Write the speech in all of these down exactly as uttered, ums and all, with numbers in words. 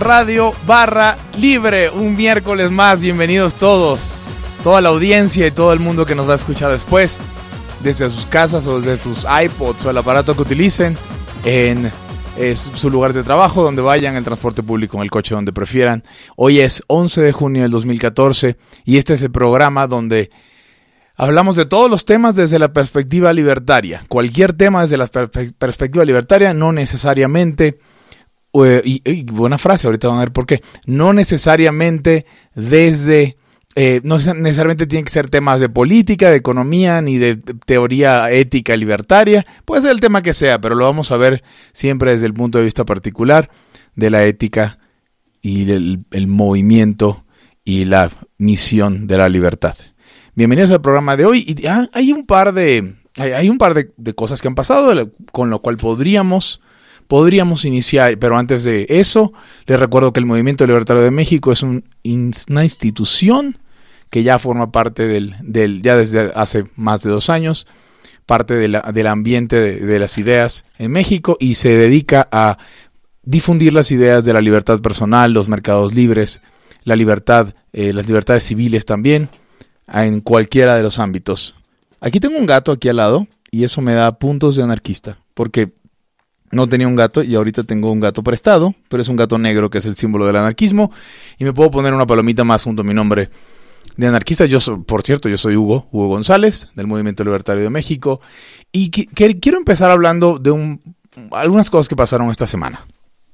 Radio Barra Libre. Un miércoles más, bienvenidos todos, toda la audiencia y todo el mundo que nos va a escuchar después, desde sus casas o desde sus iPods o el aparato que utilicen, en eh, su lugar de trabajo, donde vayan, en transporte público, en el coche, donde prefieran. Hoy es once de junio del dos mil catorce y este es el programa donde hablamos de todos los temas desde la perspectiva libertaria. Cualquier tema desde la per- perspectiva libertaria, no necesariamente, uh, y, y buena frase, ahorita van a ver por qué, no necesariamente desde, eh, no necesariamente tienen que ser temas de política, de economía, ni de teoría ética libertaria. Puede ser el tema que sea, pero lo vamos a ver siempre desde el punto de vista particular de la ética y el, el movimiento y la misión de la libertad. Bienvenidos al programa de hoy. Y ah, hay un par de hay, hay un par de, de cosas que han pasado, con lo cual podríamos podríamos iniciar. Pero antes de eso, les recuerdo que el Movimiento Libertario de México es un, una institución que ya forma parte del, del ya desde hace más de dos años, parte de la, del ambiente de, de las ideas en México, y se dedica a difundir las ideas de la libertad personal, los mercados libres, la libertad, eh, las libertades civiles también, en cualquiera de los ámbitos. Aquí tengo un gato aquí al lado y eso me da puntos de anarquista, porque no tenía un gato y ahorita tengo un gato prestado, pero es un gato negro que es el símbolo del anarquismo, y me puedo poner una palomita más junto a mi nombre de anarquista. Yo soy, por cierto, yo soy Hugo, Hugo González, del Movimiento Libertario de México, y que, que quiero empezar hablando de un, algunas cosas que pasaron esta semana.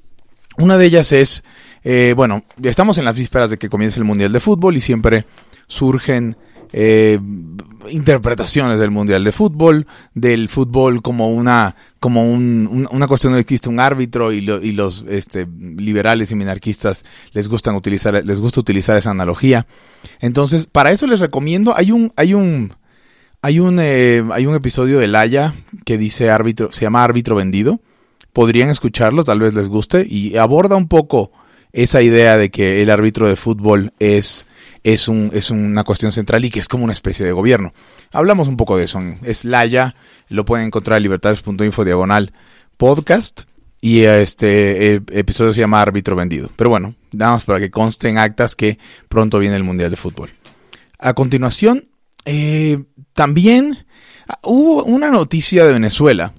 Una de ellas es, eh, bueno, estamos en las vísperas de que comience el Mundial de Fútbol y siempre surgen eh, interpretaciones del Mundial de Fútbol, del fútbol como una como un, un, una cuestión de que existe un árbitro, y, lo, y los este, liberales y minarquistas les gustan utilizar les gusta utilizar esa analogía. Entonces, para eso les recomiendo, hay un hay un hay un eh, hay un episodio de Laya que dice árbitro, se llama Árbitro Vendido. Podrían escucharlo, tal vez les guste, y aborda un poco esa idea de que el árbitro de fútbol es Es, un, es una cuestión central y que es como una especie de gobierno. Hablamos un poco de eso. Es Laya, lo pueden encontrar en libertarios punto info diagonal podcast, y este el episodio se llama Árbitro Vendido. Pero bueno, nada más para que conste en actas que pronto viene el Mundial de Fútbol. A continuación, eh, también hubo una noticia de Venezuela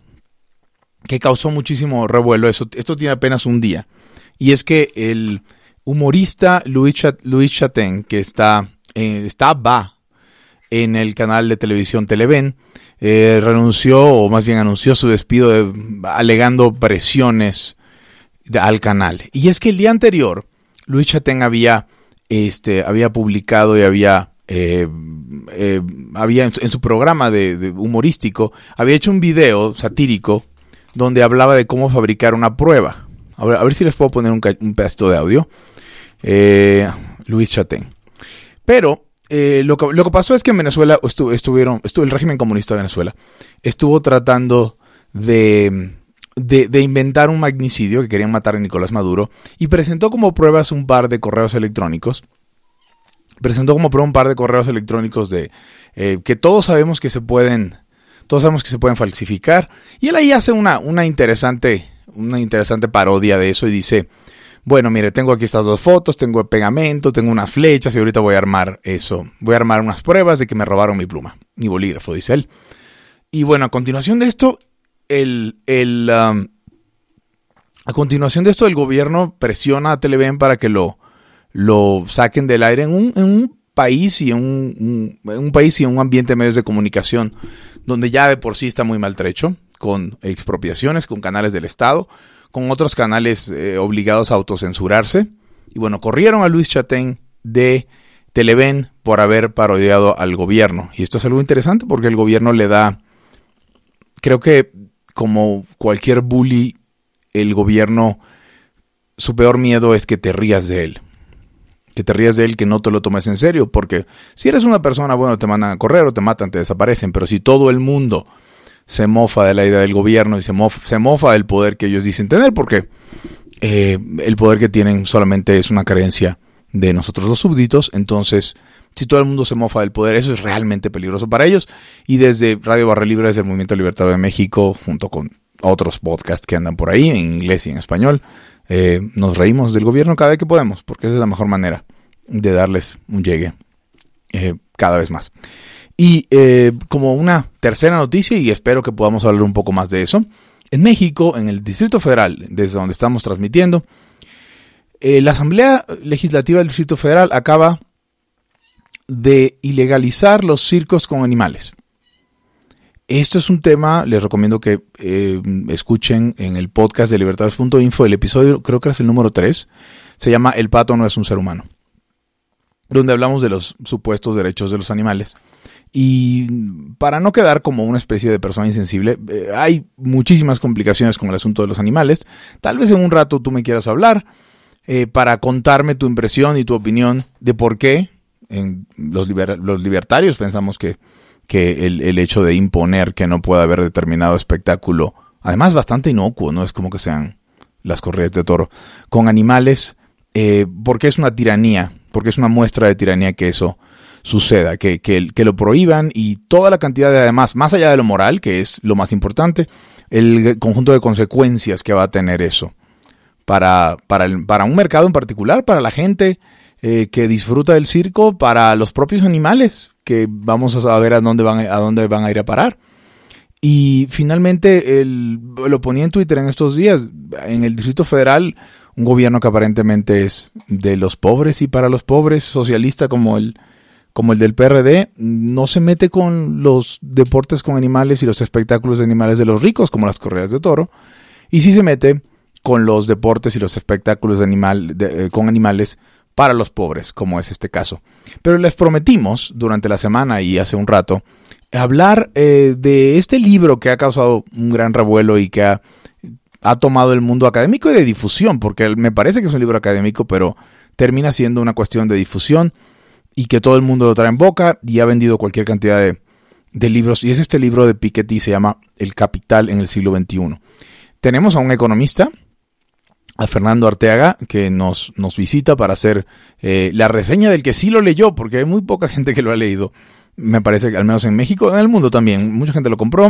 que causó muchísimo revuelo. Eso, esto tiene apenas un día. Y es que el humorista Luis, Chat, Luis Chatén, que está, eh, estaba en el canal de televisión Televen, eh, renunció, o más bien anunció su despido de, alegando presiones de, al canal. Y es que el día anterior, Luis Chatén había, este, había publicado y había, eh, eh, había en, en su programa de, de humorístico, había hecho un video satírico donde hablaba de cómo fabricar una prueba. A ver, a ver si les puedo poner un, un pedacito de audio. Eh, Luis Chatén. Pero eh, lo, que, lo que pasó es que en Venezuela estu, estuvieron, estuvo el régimen comunista de Venezuela estuvo tratando de, de, de inventar un magnicidio, que querían matar a Nicolás Maduro, y presentó como pruebas un par de correos electrónicos. Presentó como prueba un par de correos electrónicos de eh, que todos sabemos que se pueden, todos sabemos que se pueden falsificar. Y él ahí hace una, una interesante, una interesante parodia de eso y dice: bueno, mire, tengo aquí estas dos fotos, tengo el pegamento, tengo unas flechas, y ahorita voy a armar eso. Voy a armar unas pruebas de que me robaron mi pluma, mi bolígrafo, dice él. Y bueno, a continuación de esto, el, el, um, a continuación de esto, el gobierno presiona a Televen para que lo, lo saquen del aire en un, en un país y en un, un, un país y en un ambiente de medios de comunicación donde ya de por sí está muy maltrecho, con expropiaciones, con canales del Estado, con otros canales eh, obligados a autocensurarse. Y bueno, corrieron a Luis Chatén de Televen por haber parodiado al gobierno. Y esto es algo interesante porque el gobierno le da, creo que como cualquier bully, el gobierno, su peor miedo es que te rías de él. Que te rías de él, que no te lo tomes en serio. Porque si eres una persona, bueno, te mandan a correr o te matan, te desaparecen. Pero si todo el mundo se mofa de la idea del gobierno y se mofa, se mofa del poder que ellos dicen tener, porque eh, el poder que tienen solamente es una carencia de nosotros los súbditos. Entonces, si todo el mundo se mofa del poder, eso es realmente peligroso para ellos. Y desde Radio Barra Libre, desde el Movimiento Libertario de México, junto con otros podcasts que andan por ahí, en inglés y en español, eh, nos reímos del gobierno cada vez que podemos, porque esa es la mejor manera de darles un llegue eh, cada vez más. Y eh, como una tercera noticia, y espero que podamos hablar un poco más de eso, en México, en el Distrito Federal, desde donde estamos transmitiendo, eh, la Asamblea Legislativa del Distrito Federal acaba de ilegalizar los circos con animales. Esto es un tema, les recomiendo que eh, escuchen en el podcast de libertadores punto info, el episodio, creo que es el número tres, se llama El pato no es un ser humano, donde hablamos de los supuestos derechos de los animales. Y para no quedar como una especie de persona insensible, eh, hay muchísimas complicaciones con el asunto de los animales. Tal vez en un rato tú me quieras hablar eh, para contarme tu impresión y tu opinión de por qué en los, liber- los libertarios pensamos que que el, el hecho de imponer que no pueda haber determinado espectáculo, además bastante inocuo, no es como que sean las corridas de toro, con animales, eh, porque es una tiranía, porque es una muestra de tiranía que eso suceda, que, que, que lo prohíban, y toda la cantidad de, además, más allá de lo moral, que es lo más importante, el conjunto de consecuencias que va a tener eso para, para, el, para un mercado en particular, para la gente eh, que disfruta del circo, para los propios animales, que vamos a saber a dónde van a dónde van a ir a parar. Y finalmente, el, lo ponía en Twitter en estos días, en el Distrito Federal, un gobierno que aparentemente es de los pobres y para los pobres, socialista como el, como el del P R D, no se mete con los deportes con animales y los espectáculos de animales de los ricos, como las corridas de toro, y sí se mete con los deportes y los espectáculos de animal, de, eh, con animales para los pobres, como es este caso. Pero les prometimos durante la semana y hace un rato hablar eh, de este libro que ha causado un gran revuelo y que ha, ha tomado el mundo académico y de difusión, porque me parece que es un libro académico, pero termina siendo una cuestión de difusión y que todo el mundo lo trae en boca y ha vendido cualquier cantidad de, de libros. Y es este libro de Piketty, se llama El Capital en el siglo veintiuno. Tenemos a un economista, a Fernando Arteaga, que nos, nos visita para hacer eh, la reseña del que sí lo leyó, porque hay muy poca gente que lo ha leído. Me parece que al menos en México, en el mundo también, mucha gente lo compró,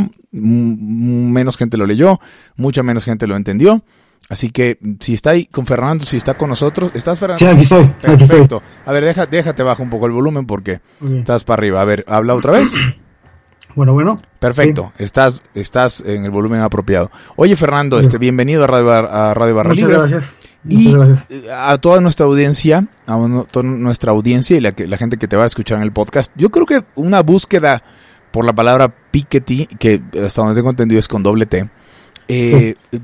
m- menos gente lo leyó, mucha menos gente lo entendió. Así que si está ahí con Fernando, si está con nosotros, ¿estás, Fernando? Sí, aquí estoy, Perfecto. aquí estoy. A ver, deja, déjate bajo un poco el volumen porque Okay. estás para arriba. A ver, habla otra vez. Bueno, bueno. Perfecto, sí. estás, estás en el volumen apropiado. Oye, Fernando, Sí. este, bienvenido a Radio, Bar, a Radio Barra Muchas Libre. gracias. Y Muchas gracias. a toda nuestra audiencia, a uno, toda nuestra audiencia y la, que, la gente que te va a escuchar en el podcast, yo creo que una búsqueda por la palabra Piketty, que hasta donde tengo entendido es con doble T, eh, sí.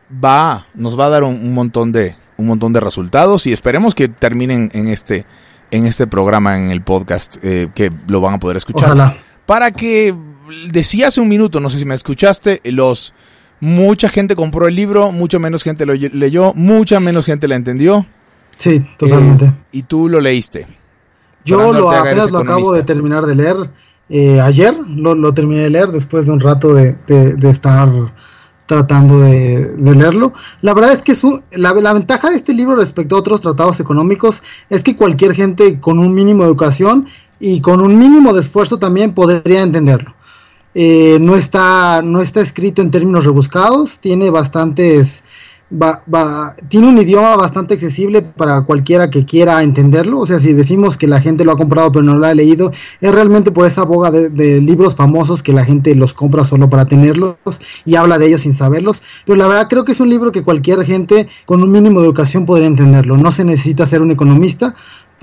va, nos va a dar un, un montón de, un montón de resultados y esperemos que terminen en este, en este programa, en el podcast, eh, que lo van a poder escuchar. Ojalá. Para que, decía hace un minuto, no sé si me escuchaste, los mucha gente compró el libro, mucha menos gente lo leyó, mucha menos gente la entendió. Sí, totalmente. Eh, y tú lo leíste. Yo Fernando lo Arteaga, apenas lo acabo de terminar de leer eh, ayer, lo, lo terminé de leer después de un rato de, de, de estar tratando de, de leerlo. La verdad es que es un, la, la ventaja de este libro respecto a otros tratados económicos es que cualquier gente con un mínimo de educación y con un mínimo de esfuerzo también podría entenderlo. Eh, no está no está escrito en términos rebuscados, tiene bastantes va, va, tiene un idioma bastante accesible para cualquiera que quiera entenderlo. O sea, si decimos que la gente lo ha comprado pero no lo ha leído, es realmente por esa boga de, de libros famosos que la gente los compra solo para tenerlos y habla de ellos sin saberlos. Pero la verdad creo que es un libro que cualquier gente con un mínimo de educación podría entenderlo. No se necesita ser un economista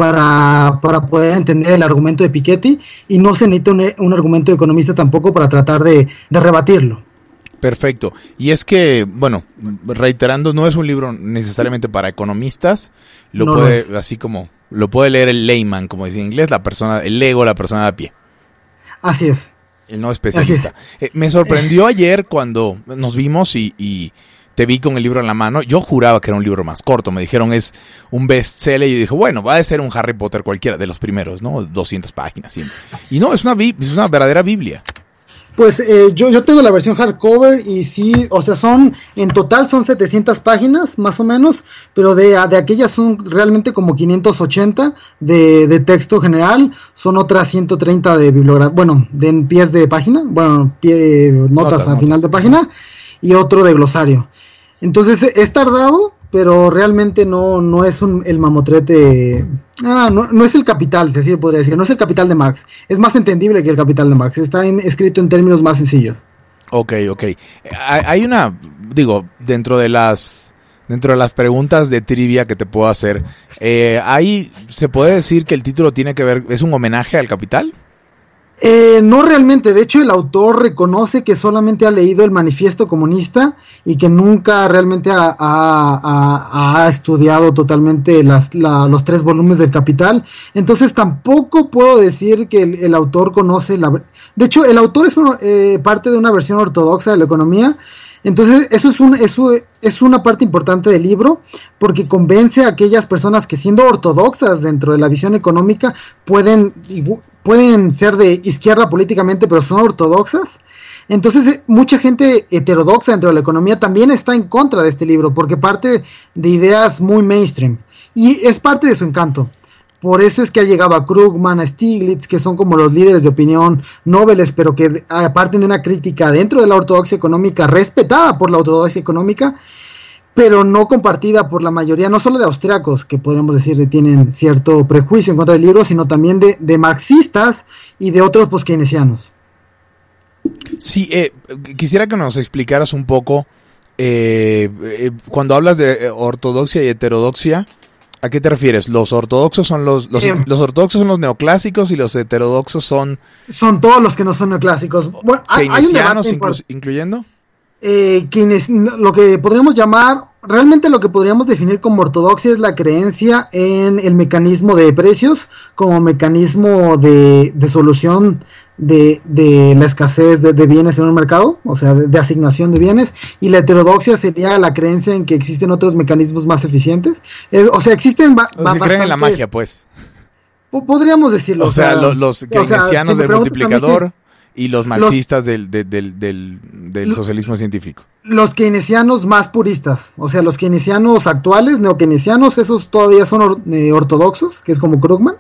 para, para poder entender el argumento de Piketty, y no se necesita un, un argumento de economista tampoco para tratar de, de rebatirlo. Perfecto. Y es que, bueno, reiterando, no es un libro necesariamente para economistas. Lo no puede, lo así como, lo puede leer el layman, como dice en inglés, la persona, el lego, la persona de a pie. Así es. El no especialista. Eh, me sorprendió ayer cuando nos vimos y, y te vi con el libro en la mano. Yo juraba que era un libro más corto. Me dijeron es un bestseller y yo dije, bueno, va a ser un Harry Potter cualquiera de los primeros, ¿no? doscientas páginas siempre. Y no, es una, es una verdadera Biblia. Pues eh, yo, yo tengo la versión hardcover y sí, o sea, son, en total son setecientas páginas, más o menos, pero de, de aquellas son realmente como quinientas ochenta de, de texto general, son otras ciento treinta de bibliografía, bueno, de pies de página, bueno, pie, notas, notas al notas. final de página, y otro de glosario. Entonces es tardado, pero realmente no, no es un, el mamotreto, ah, no, no es el Capital, si así podría decir, no es el Capital de Marx, es más entendible que el Capital de Marx, está en, escrito en términos más sencillos. Ok, ok. Hay una, digo, dentro de las, dentro de las preguntas de trivia que te puedo hacer, eh, ahí se puede decir que el título tiene que ver, es un homenaje al Capital. Eh, no realmente, de hecho el autor reconoce que solamente ha leído el Manifiesto Comunista y que nunca realmente ha, ha, ha, ha estudiado totalmente las, la, los tres volúmenes del Capital, entonces tampoco puedo decir que el, el autor conoce la... De hecho el autor es eh, parte de una versión ortodoxa de la economía, entonces eso es, un, eso es una parte importante del libro, porque convence a aquellas personas que siendo ortodoxas dentro de la visión económica pueden... pueden ser de izquierda políticamente, pero son ortodoxas. Entonces, mucha gente heterodoxa dentro de la economía también está en contra de este libro, porque parte de ideas muy mainstream. Y es parte de su encanto. Por eso es que ha llegado a Krugman, a Stiglitz, que son como los líderes de opinión nobles, pero que parten de una crítica dentro de la ortodoxia económica, respetada por la ortodoxia económica, pero no compartida por la mayoría, no solo de austriacos, que podríamos decir que tienen cierto prejuicio en contra del libro, sino también de, de marxistas y de otros post-keynesianos. Sí, eh, quisiera que nos explicaras un poco, eh, eh, cuando hablas de ortodoxia y heterodoxia, ¿a qué te refieres? ¿Los ortodoxos son los, los, eh, los ortodoxos son los neoclásicos y los heterodoxos son...? Son todos los que no son neoclásicos. Bueno, ¿keynesianos inclu- incluyendo? Eh, quienes, lo que podríamos llamar, realmente lo que podríamos definir como ortodoxia es la creencia en el mecanismo de precios como mecanismo de, de solución de, de la escasez de, de bienes en un mercado, o sea, de, de asignación de bienes, y la heterodoxia sería la creencia en que existen otros mecanismos más eficientes, eh, o sea, existen... Ba- o sea, creen en la magia, pues. Podríamos decirlo. O, o sea, sea, los, los keynesianos o sea, si del multiplicador... Si, y los marxistas los, del, del, del, del, del socialismo científico. Los keynesianos más puristas, o sea, los keynesianos actuales, neokeynesianos, esos todavía son or, eh, ortodoxos, que es como Krugman.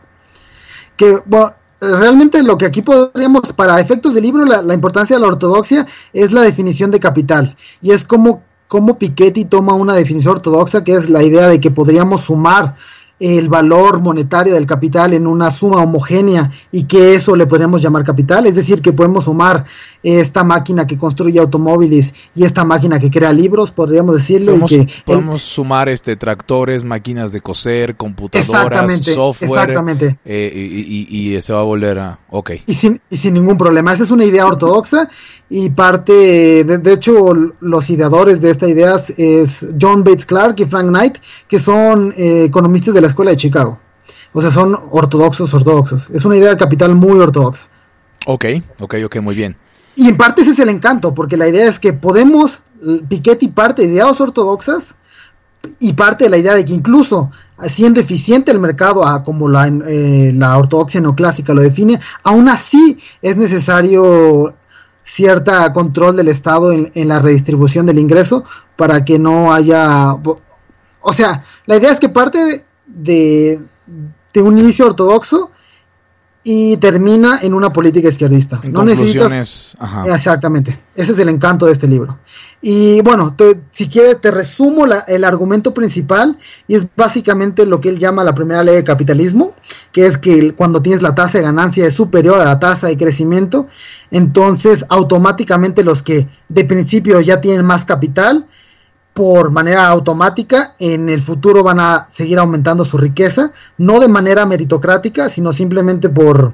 Que, bueno, realmente lo que aquí podríamos, para efectos del libro, la, la importancia de la ortodoxia es la definición de capital. Y es como, como Piketty toma una definición ortodoxa, que es la idea de que podríamos sumar el valor monetario del capital en una suma homogénea y que eso le podríamos llamar capital, es decir, que podemos sumar esta máquina que construye automóviles y esta máquina que crea libros, podríamos decirlo. Podemos, y que podemos el, sumar este tractores, máquinas de coser, computadoras, software, exactamente. Eh, y, y, y se va a volver a... Ok. Y sin, y sin ningún problema, esa es una idea ortodoxa y parte, de, de hecho, los ideadores de esta idea es John Bates Clark y Frank Knight, que son eh, economistas de la Escuela de Chicago. O sea, son ortodoxos, ortodoxos. Es una idea del capital muy ortodoxa. Ok, ok, ok, muy bien. Y en parte ese es el encanto, porque la idea es que podemos, Piketty parte de ideas ortodoxas y parte de la idea de que incluso siendo eficiente el mercado, a como la, eh, la ortodoxia neoclásica lo define, aún así es necesario cierta control del Estado en, en la redistribución del ingreso para que no haya... O sea, la idea es que parte de, de, de un inicio ortodoxo y termina en una política izquierdista. En no necesitas... Ajá. Exactamente. Ese es el encanto de este libro. Y bueno, te, si quieres te resumo la, el argumento principal y es básicamente lo que él llama la primera ley del capitalismo, que es que cuando tienes la tasa de ganancia es superior a la tasa de crecimiento, entonces automáticamente los que de principio ya tienen más capital, por manera automática, en el futuro van a seguir aumentando su riqueza, no de manera meritocrática, sino simplemente por,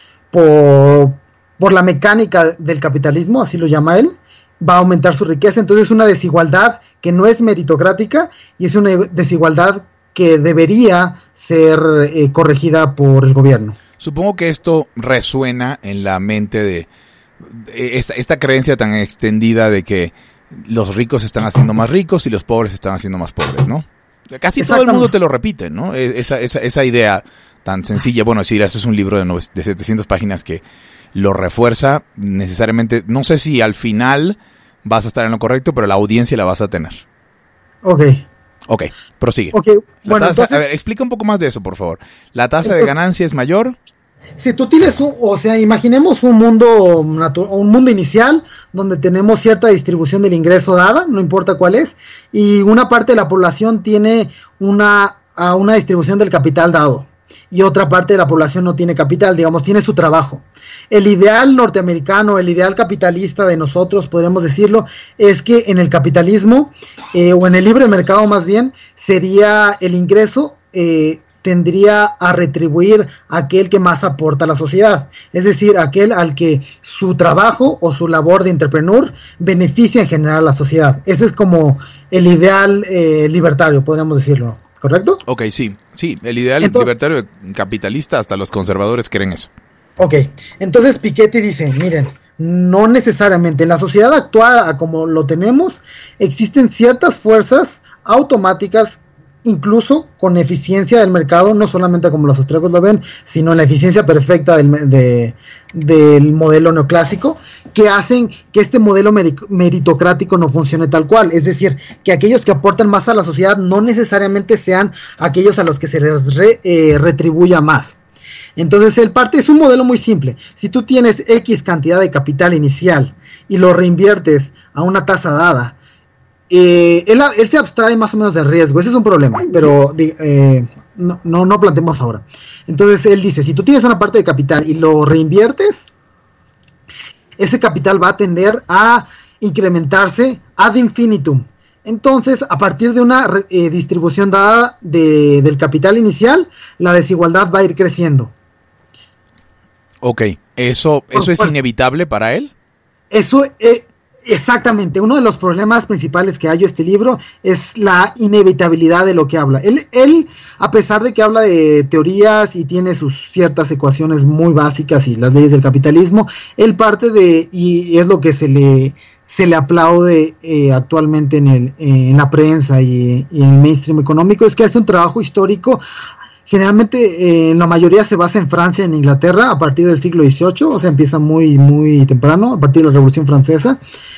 por, por la mecánica del capitalismo, así lo llama él, va a aumentar su riqueza. Entonces es una desigualdad que no es meritocrática y es una desigualdad que debería ser eh, corregida por el gobierno. Supongo que esto resuena en la mente de, de esta, esta creencia tan extendida de que los ricos se están haciendo más ricos y los pobres se están haciendo más pobres, ¿no? Casi todo el mundo te lo repite, ¿no? Esa, esa, esa idea tan sencilla. Bueno, si haces un libro de, nove, de setecientas páginas que lo refuerza, necesariamente, no sé si al final vas a estar en lo correcto, pero la audiencia la vas a tener. Ok. Ok, prosigue. Okay, bueno, tasa, entonces, a ver, explica un poco más de eso, por favor. ¿La tasa entonces, de ganancia es mayor? Si tú tienes un, o sea, imaginemos un mundo natu- un mundo inicial donde tenemos cierta distribución del ingreso dada, no importa cuál es, y una parte de la población tiene una, a una distribución del capital dado, y otra parte de la población no tiene capital, digamos, tiene su trabajo. El ideal norteamericano, el ideal capitalista de nosotros, podríamos decirlo, es que en el capitalismo, eh, o en el libre mercado más bien, sería el ingreso, eh, tendría a retribuir a aquel que más aporta a la sociedad, es decir, aquel al que su trabajo o su labor de entrepreneur beneficia en general a la sociedad. Ese es como el ideal eh, libertario, podríamos decirlo, ¿correcto? Ok, sí, sí, el ideal Entonces, libertario capitalista, hasta los conservadores creen eso. Ok, entonces Piketty dice, miren, no necesariamente en la sociedad actual como lo tenemos, existen ciertas fuerzas automáticas, incluso con eficiencia del mercado, no solamente como los austríacos lo ven, sino en la eficiencia perfecta del, de, del modelo neoclásico, que hacen que este modelo meritocrático no funcione tal cual. Es decir, que aquellos que aportan más a la sociedad no necesariamente sean aquellos a los que se les re, eh, retribuya más. Entonces el parte es un modelo muy simple. Si tú tienes X cantidad de capital inicial y lo reinviertes a una tasa dada, Eh, él, él se abstrae más o menos del riesgo, ese es un problema, pero eh, no, no, no planteemos ahora. Entonces él dice, si tú tienes una parte de capital y lo reinviertes, ese capital va a tender a incrementarse ad infinitum. Entonces, a partir de una eh, distribución dada de, del capital inicial, la desigualdad va a ir creciendo. Ok, ¿eso, eso es inevitable para él? Eso eh, exactamente, uno de los problemas principales que hay en este libro es la inevitabilidad de lo que habla. Él, él, a pesar de que habla de teorías y tiene sus ciertas ecuaciones muy básicas y las leyes del capitalismo, él parte de, y es lo que se le, se le aplaude eh, actualmente en, el, eh, en la prensa y, y en el mainstream económico, es que hace un trabajo histórico. Generalmente eh, en la mayoría se basa en Francia y en Inglaterra a partir del siglo dieciocho, o sea, empieza muy, muy temprano, a partir de la Revolución Francesa,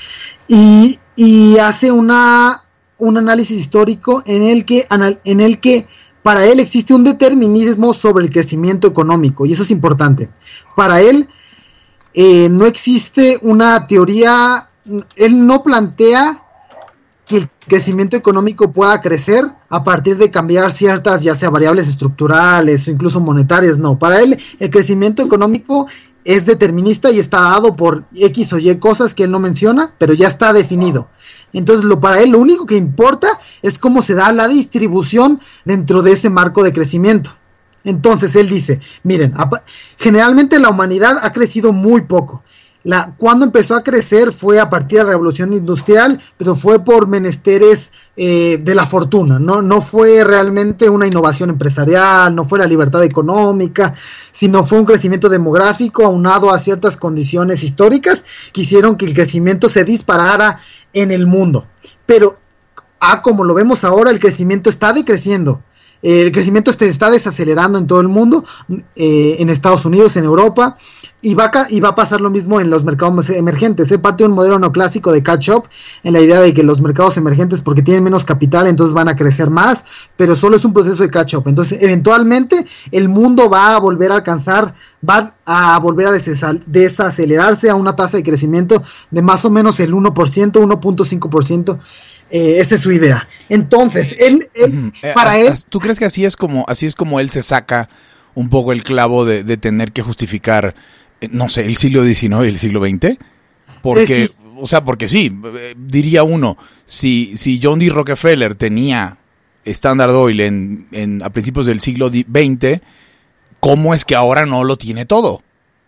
y, y hace una, un análisis histórico en el, que, en el que para él existe un determinismo sobre el crecimiento económico, y eso es importante. Para él eh, no existe una teoría, él no plantea que el crecimiento económico pueda crecer a partir de cambiar ciertas, ya sea variables estructurales o incluso monetarias. No, para él el crecimiento económico es determinista y está dado por X o Y cosas que él no menciona, pero ya está definido. Entonces lo, para él lo único que importa es cómo se da la distribución dentro de ese marco de crecimiento. Entonces él dice, miren, generalmente la humanidad ha crecido muy poco. La, cuando empezó a crecer fue a partir de la revolución industrial, pero fue por menesteres eh, de la fortuna, ¿no? No fue realmente una innovación empresarial, no fue la libertad económica, sino fue un crecimiento demográfico aunado a ciertas condiciones históricas que hicieron que el crecimiento se disparara en el mundo. Pero, ah, como lo vemos ahora, el crecimiento está decreciendo. El crecimiento se está desacelerando en todo el mundo, eh, en Estados Unidos, en Europa, y va, a, y va a pasar lo mismo en los mercados emergentes. Es parte de un modelo neoclásico de catch-up, en la idea de que los mercados emergentes, porque tienen menos capital, entonces van a crecer más, pero solo es un proceso de catch-up. Entonces, eventualmente, el mundo va a volver a alcanzar, va a volver a desacelerarse a una tasa de crecimiento de más o menos el uno por ciento, uno punto cinco por ciento. Eh, esa es su idea. Entonces, él, él uh-huh. para eh, él, ¿tú crees que así es como así es como él se saca un poco el clavo de, de tener que justificar, eh, no sé, el siglo diecinueve y el siglo veinte? Porque, eh, sí. o sea, porque sí, eh, diría uno, si si John D. Rockefeller tenía Standard Oil en, en a principios del siglo veinte, ¿cómo es que ahora no lo tiene todo?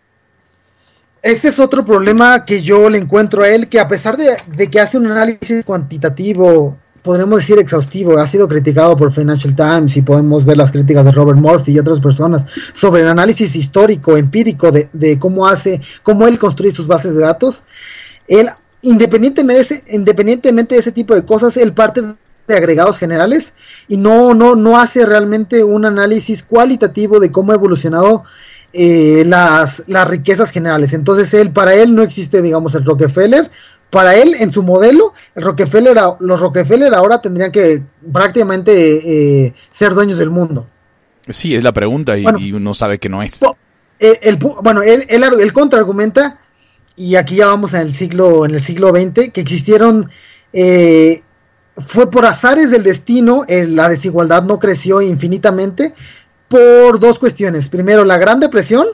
Ese es otro problema que yo le encuentro a él, que a pesar de, de que hace un análisis cuantitativo, podremos decir exhaustivo, ha sido criticado por Financial Times y podemos ver las críticas de Robert Murphy y otras personas sobre el análisis histórico, empírico de, de cómo hace, cómo él construye sus bases de datos. Él, independientemente de ese, independientemente de ese tipo de cosas, él parte de agregados generales y no, no, no hace realmente un análisis cualitativo de cómo ha evolucionado Eh, las, las riquezas generales. Entonces él, para él no existe, digamos, el Rockefeller. Para él, en su modelo, el Rockefeller, los Rockefeller ahora tendrían que prácticamente eh, ser dueños del mundo. Sí, es la pregunta y, bueno, y uno sabe que no es. Po- el, el, bueno, él, él, él contraargumenta, y aquí ya vamos en el siglo, en el siglo veinte, que existieron, eh, fue por azares del destino, eh, la desigualdad no creció infinitamente por dos cuestiones. Primero, la Gran Depresión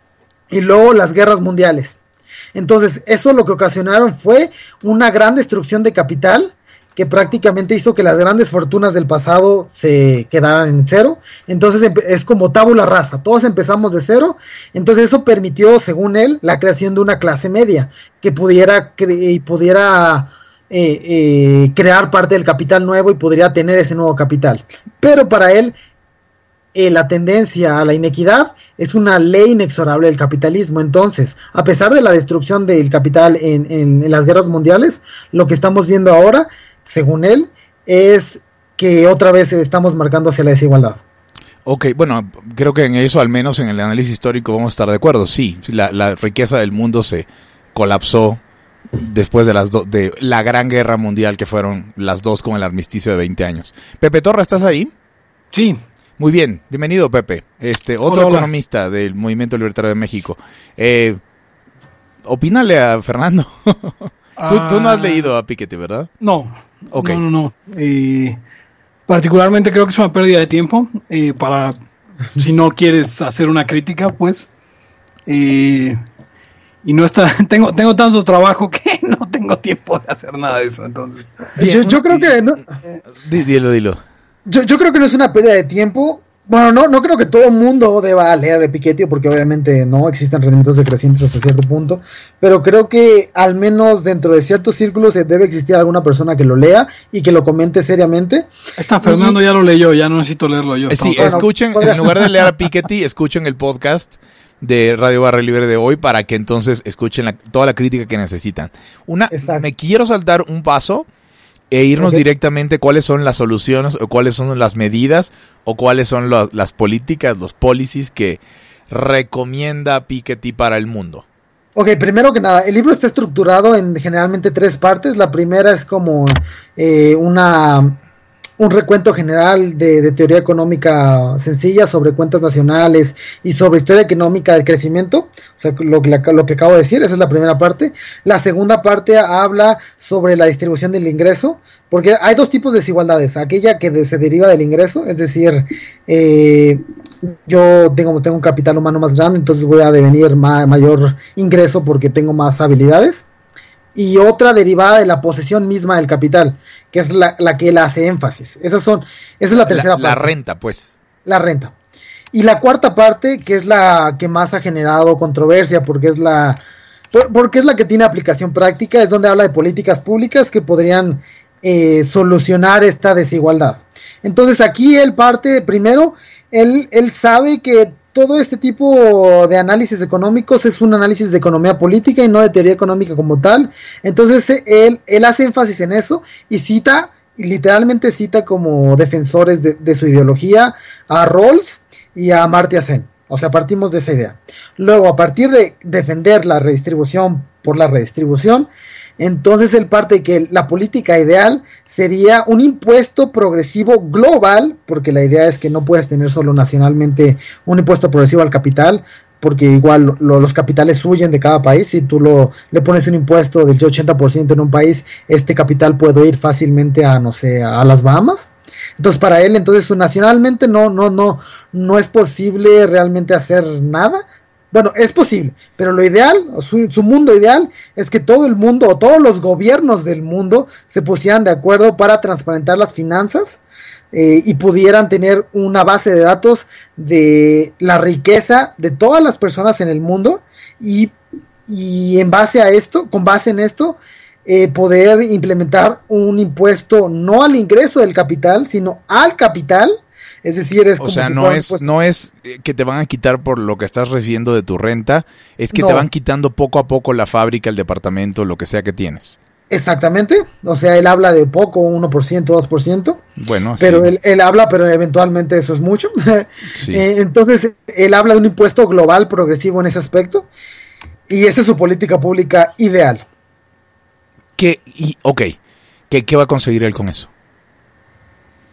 y luego las guerras mundiales. Entonces, eso lo que ocasionaron fue una gran destrucción de capital que prácticamente hizo que las grandes fortunas del pasado se quedaran en cero. Entonces es como tabula rasa, todos empezamos de cero. Entonces eso permitió, según él, la creación de una clase media que pudiera, cre- pudiera eh, eh, crear parte del capital nuevo y podría tener ese nuevo capital. Pero para él, eh, la tendencia a la inequidad es una ley inexorable del capitalismo. Entonces, a pesar de la destrucción del capital en, en, en las guerras mundiales, lo que estamos viendo ahora, según él, es que otra vez estamos marcando hacia la desigualdad. Ok, bueno, creo que en eso, al menos en el análisis histórico, vamos a estar de acuerdo. Sí, la, la riqueza del mundo se colapsó después de las do- de la Gran Guerra Mundial, que fueron las dos con el armisticio de veinte años. Pepe Torra, ¿estás ahí? Sí. Muy bien, bienvenido, Pepe. Este, otro hola, economista hola. del Movimiento Libertario de México. Eh, opínale a Fernando. Tú, tú no has leído a Piketty, ¿verdad? No, okay. no, no, no. Eh, particularmente creo que es una pérdida de tiempo eh, para, si no quieres hacer una crítica, pues. Eh, y no está, tengo, tengo tanto trabajo que no tengo tiempo de hacer nada de eso, entonces. Bien, yo, yo creo que no, dilo, dilo. Yo, yo creo que no es una pérdida de tiempo. Bueno, no, no creo que todo el mundo deba leer a Piketty, porque obviamente no existen rendimientos decrecientes hasta cierto punto, pero creo que al menos dentro de ciertos círculos debe existir alguna persona que lo lea y que lo comente seriamente. Está, Fernando y, ya lo leyó, ya no necesito leerlo yo. Sí, bueno, escuchen, en lugar de leer a Piketty, escuchen el podcast de Radio Barra Libre de hoy para que entonces escuchen la, toda la crítica que necesitan. Una, me quiero saltar un paso e irnos okay. directamente cuáles son las soluciones o cuáles son las medidas o cuáles son lo, las políticas, los policies que recomienda Piketty para el mundo. Ok, primero que nada, el libro está estructurado en generalmente tres partes. La primera es como eh, una... un recuento general de, de teoría económica sencilla sobre cuentas nacionales y sobre historia económica del crecimiento, o sea, lo, lo que acabo de decir, esa es la primera parte. La segunda parte habla sobre la distribución del ingreso, porque hay dos tipos de desigualdades, aquella que de, se deriva del ingreso, es decir, eh, yo tengo, tengo un capital humano más grande, entonces voy a devenir ma, mayor ingreso porque tengo más habilidades, y otra derivada de la posesión misma del capital, que es la, la que él hace énfasis. Esas son, esa es la tercera la, parte. La renta, pues. La renta. Y la cuarta parte, que es la que más ha generado controversia, porque es la, por, porque es la que tiene aplicación práctica, es donde habla de políticas públicas que podrían eh, solucionar esta desigualdad. Entonces aquí él parte, primero, él, él sabe que todo este tipo de análisis económicos es un análisis de economía política y no de teoría económica como tal. Entonces él, él hace énfasis en eso y cita, y literalmente cita como defensores de, de su ideología a Rawls y a Amartya Sen. O sea, partimos de esa idea. Luego, a partir de defender la redistribución por la redistribución, entonces él parte de que la política ideal sería un impuesto progresivo global, porque la idea es que no puedes tener solo nacionalmente un impuesto progresivo al capital, porque igual lo, los capitales huyen de cada país. Si tú lo, le pones un impuesto del ochenta por ciento en un país, este capital puede ir fácilmente a, no sé, a las Bahamas. Entonces para él, entonces nacionalmente no, no, no, no es posible realmente hacer nada. Bueno, es posible, pero lo ideal, su, su mundo ideal, es que todo el mundo o todos los gobiernos del mundo se pusieran de acuerdo para transparentar las finanzas eh, y pudieran tener una base de datos de la riqueza de todas las personas en el mundo y, y en base a esto, con base en esto, eh, poder implementar un impuesto no al ingreso del capital, sino al capital. Es decir, es o como sea, si no fuera, es pues, no es que te van a quitar por lo que estás recibiendo de tu renta, es que no. te van quitando poco a poco la fábrica, el departamento, lo que sea que tienes. Exactamente, o sea, él habla de poco, uno por ciento, dos por ciento. Bueno, pero sí. él, él habla, pero eventualmente eso es mucho. Sí. eh, entonces, él habla de un impuesto global progresivo en ese aspecto, y esa es su política pública ideal. ¿Qué, y, ok, ¿Qué, ¿qué va a conseguir él con eso?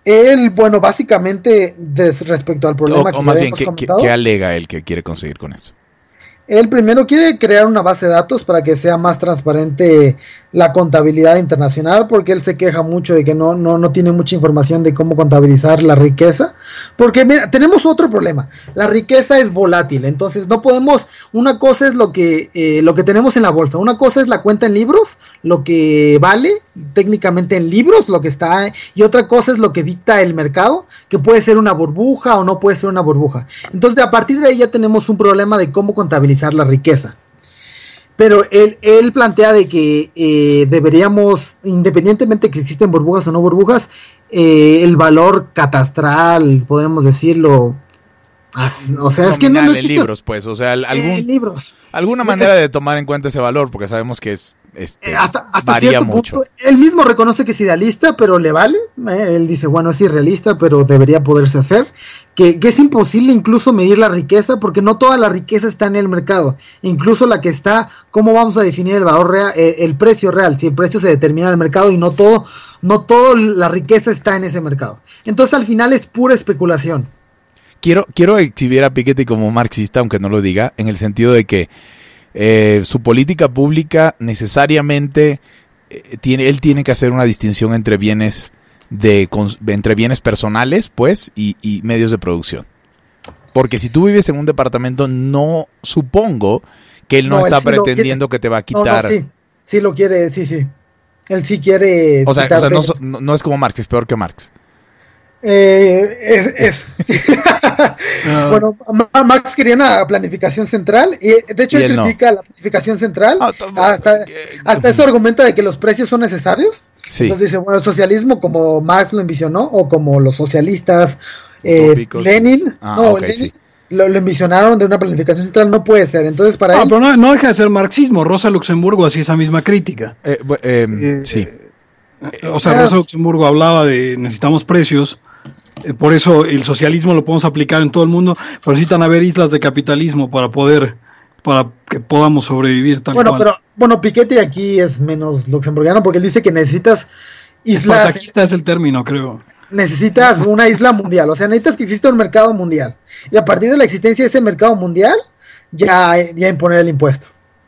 Él, bueno, básicamente des, respecto al problema o, que o más ya bien, hemos ¿qué, comentado, ¿qué alega él que quiere conseguir con esto? él primero quiere crear una base de datos para que sea más transparente la contabilidad internacional, porque él se queja mucho de que no, no, no tiene mucha información de cómo contabilizar la riqueza, porque mira, tenemos otro problema, la riqueza es volátil, entonces no podemos, una cosa es lo que, eh, lo que tenemos en la bolsa, una cosa es la cuenta en libros, lo que vale técnicamente en libros, lo que está, y otra cosa es lo que dicta el mercado, que puede ser una burbuja o no puede ser una burbuja. Entonces a partir de ahí ya tenemos un problema de cómo contabilizar la riqueza. Pero él, él plantea de que eh, deberíamos, independientemente de que existen burbujas o no burbujas, eh, el valor catastral, podemos decirlo, as, o sea, es que no, no existe, en libros, pues, o sea, algún, eh, libros. alguna manera de tomar en cuenta ese valor, porque sabemos que es este, eh, hasta, hasta varía cierto mucho. Punto, él mismo reconoce que es idealista, pero le vale. Eh, él dice, bueno, es irrealista, pero debería poderse hacer. Que, que es imposible incluso medir la riqueza, porque no toda la riqueza está en el mercado. Incluso la que está, ¿cómo vamos a definir el valor real, eh, el precio real? Si el precio se determina en el mercado y no todo, no toda la riqueza está en ese mercado. Entonces al final es pura especulación. Quiero, quiero exhibir a Piketty como marxista, aunque no lo diga, en el sentido de que eh, su política pública necesariamente eh, tiene, él tiene que hacer una distinción entre bienes de entre bienes personales, pues, y, y medios de producción. Porque si tú vives en un departamento, no supongo que él no, no está él sí pretendiendo que te va a quitar. No, no, sí, sí lo quiere, sí, sí. Él sí quiere. O sea, o sea no, no, no es como Marx, es peor que Marx. Eh, es, es. uh, bueno, Marx quería una planificación central y de hecho y él, él critica no. la planificación central oh, hasta, hasta eso argumenta de que los precios son necesarios. Sí. Entonces dice, bueno, el socialismo como Marx lo envisionó o como los socialistas eh, Lenin, ah, no, okay, Lenin sí. lo, lo envisionaron de una planificación central, no puede ser. Entonces para no, él... pero no, no deja de ser marxismo. Rosa Luxemburgo hacía esa misma crítica. Eh, eh, eh, sí. Eh, o sea, eh, Rosa Luxemburgo hablaba de necesitamos precios. Por eso el socialismo lo podemos aplicar en todo el mundo, pero necesitan haber islas de capitalismo para poder, para que podamos sobrevivir tal bueno, cual. Pero, bueno, Piketty aquí es menos luxemburguiano porque él dice que necesitas islas... Espartaquista es el término, creo. Necesitas una isla mundial, o sea, necesitas que exista un mercado mundial. Y a partir de la existencia de ese mercado mundial, ya, ya imponer el impuesto.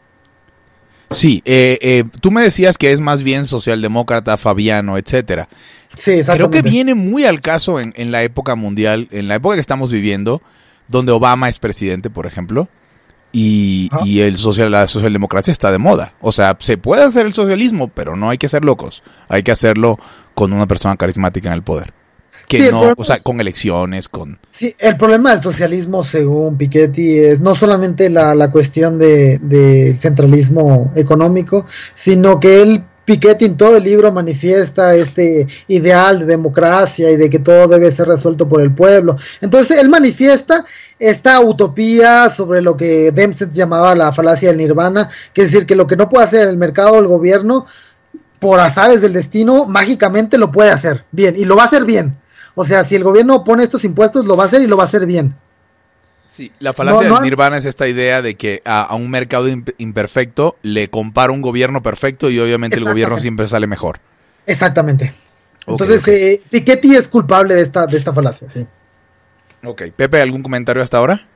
Sí, eh, eh, tú me decías que es más bien socialdemócrata, fabiano, etcétera. Sí, exactamente. Creo que viene muy al caso en, en la época mundial, en la época que estamos viviendo, donde Obama es presidente, por ejemplo, y, ¿Ah? y el social, la socialdemocracia está de moda. O sea, se puede hacer el socialismo, pero no hay que ser locos. Hay que hacerlo con una persona carismática en el poder. Que sí, no, o sea, con elecciones, con... Sí, el problema del socialismo, según Piketty, es no solamente la, la cuestión de, de centralismo económico, sino que él, Piketty, en todo el libro manifiesta este ideal de democracia y de que todo debe ser resuelto por el pueblo. Entonces, él manifiesta esta utopía sobre lo que Dembski llamaba la falacia del nirvana, que es decir, que lo que no puede hacer el mercado o el gobierno, por azares del destino, mágicamente lo puede hacer bien, y lo va a hacer bien. O sea, si el gobierno pone estos impuestos, lo va a hacer y lo va a hacer bien. Sí, la falacia no, no, del nirvana es esta idea de que a, a un mercado imp- imperfecto le compara un gobierno perfecto y obviamente el gobierno siempre sale mejor. Exactamente. Entonces, okay, okay. Eh, Piketty es culpable de esta, de esta falacia, sí. Ok. Pepe, ¿algún comentario hasta ahora?